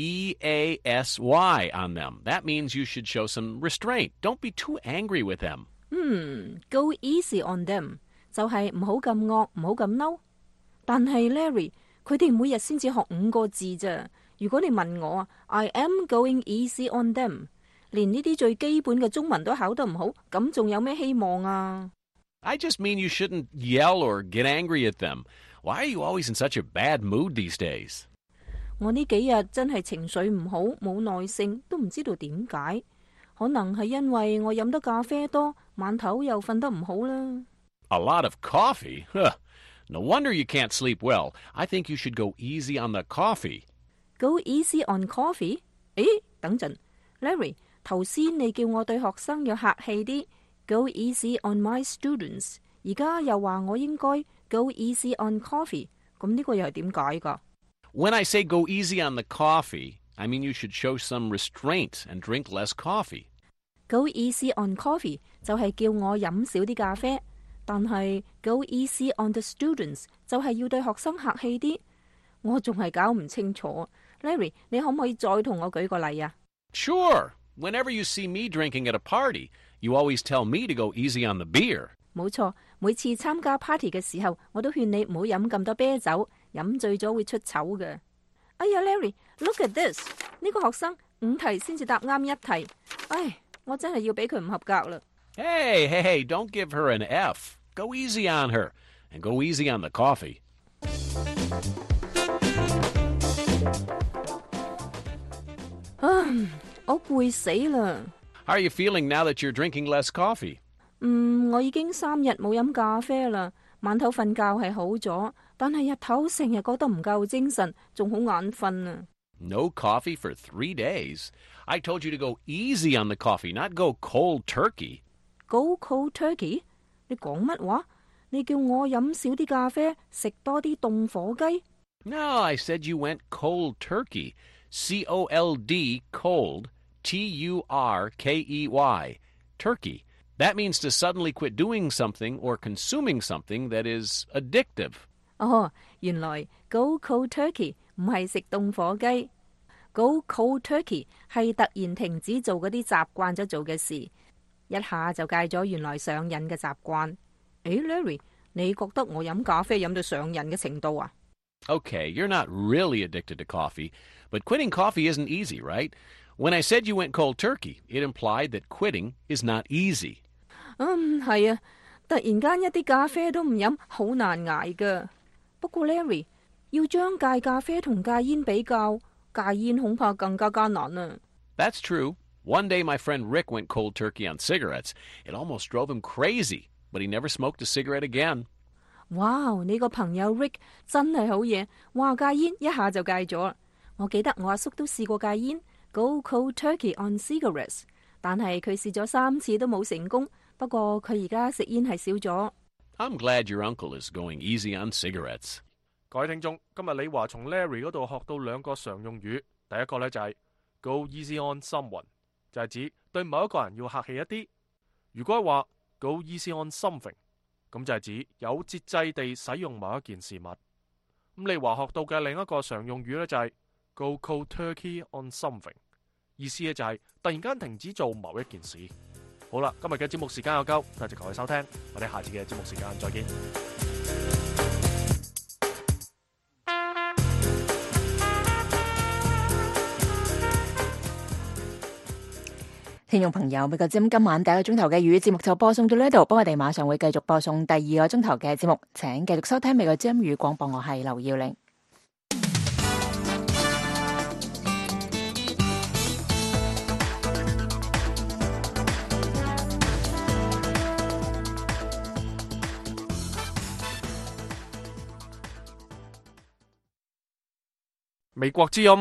S12: E-A-S-Y on them. That means you should show some restraint. Don't be too angry with them.
S21: Go easy on them 就係唔好咁惡，唔好咁嬲。但係 Larry， 佢哋每日先至學5個字咋。如果你問我啊 ，I am going easy on them， 連呢啲最基本嘅中文都考得唔好，咁仲有咩希望啊
S12: I just mean you shouldn't yell or get angry at them. Why are you always in such a bad mood these days?
S21: 我呢幾日真係情緒唔好，冇耐性，都唔知道點解。可能係因為我飲得咖啡多，晚頭又瞓得唔好啦。
S12: A lot of coffee? Huh. No wonder you can't sleep well. I think you should go easy on the coffee.
S21: Go easy on coffee？ 誒，等陣 ，Larry， 頭先你叫我對學生要客氣啲 ，Go easy on my students。而家又話我應該 Go easy on coffee， 咁呢個又係點解㗎？
S12: When I say go easy on the coffee, I mean you should show some restraint and drink less coffee.
S21: Go easy on coffee 就係叫我飲少啲咖啡，但係 Go easy on the students 就係要對學生客氣啲。我仲係搞唔清楚。Larry， 你可唔可以再同我舉個例啊？
S12: Sure. Whenever you see me drinking at a party, you always tell me to go easy on the beer.
S21: 冇錯，每次參加 party 嘅時候，我都勸你唔好飲咁多啤酒，飲醉咗會出醜嘅。哎呀 ，Larry，look at this， 呢個學生5題先至答啱1題，唉，我真係要俾佢唔合格啦。
S12: Hey, don't give her an F. Go easy on her, and go easy on the coffee.
S21: 我攰死啦。
S12: How are you feeling now that you're drinking less coffee?
S21: 我已經3日冇飲咖啡啦，晚頭瞓覺係好咗，但係日頭成日覺得唔夠精神，仲好眼瞓啊。
S12: No coffee for 3 days. I told you to go easy on the coffee, not go cold turkey.
S21: Go cold turkey？ 你講乜話？你叫我飲少啲咖啡，食多啲凍火雞？
S12: No, I said you went cold turkey. C-O-L-D, cold, T-U-R-K-E-Y, turkey. That means to suddenly quit doing something or consuming something that is addictive.
S21: 原來 go cold turkey 唔係食凍火雞 ，go cold turkey 係突然停止做嗰啲習慣咗做嘅事，一下就戒咗原來上癮嘅習慣。Larry， 你覺得我飲咖啡飲到上癮嘅程度啊？
S12: Okay, you're not really addicted to coffee, but quitting coffee isn't easy, right? When I said you went cold turkey, it implied that quitting is not easy.
S21: 係啊，突然間一啲咖啡都唔飲，好難捱噶。不過 Larry， 要將戒咖啡同戒煙比較，戒煙恐怕更加艱難啊。
S12: That's true. One day my friend Rick went cold turkey on cigarettes. It almost drove him crazy, but he never smoked a cigarette again.
S21: 哇！你個朋友 Rick 真係好嘢，話戒煙一下就戒咗。我記得我阿叔都試過戒煙 ，Go cold turkey on cigarettes， 但係佢試咗3次都冇成功。不過佢而家食煙係少咗。
S12: I'm glad your uncle is going easy on cigarettes.
S2: 各位聽眾，今日李華從 Larry 嗰度學到2個常用語，第一個呢就係 Go easy on someone， 就係指對某一個人要客氣一啲。如果話 Go easy on something， 咁就係指有節制地使用某一件事物。咁李華學到嘅另一個常用語呢，就係 Go cold turkey on something， 意思呢就係突然間停止做某一件事。好啦，今日嘅節目時間有夠，多謝各位收聽，我哋下次嘅節目時間再見。
S3: 聽眾朋友，美國之音今晚第1個鐘頭嘅粵語節目就播送到呢度，不過我哋馬上會繼續播送第2個鐘頭嘅節目，請繼續收聽美國之音語廣播，我係劉耀玲。
S2: 美國之音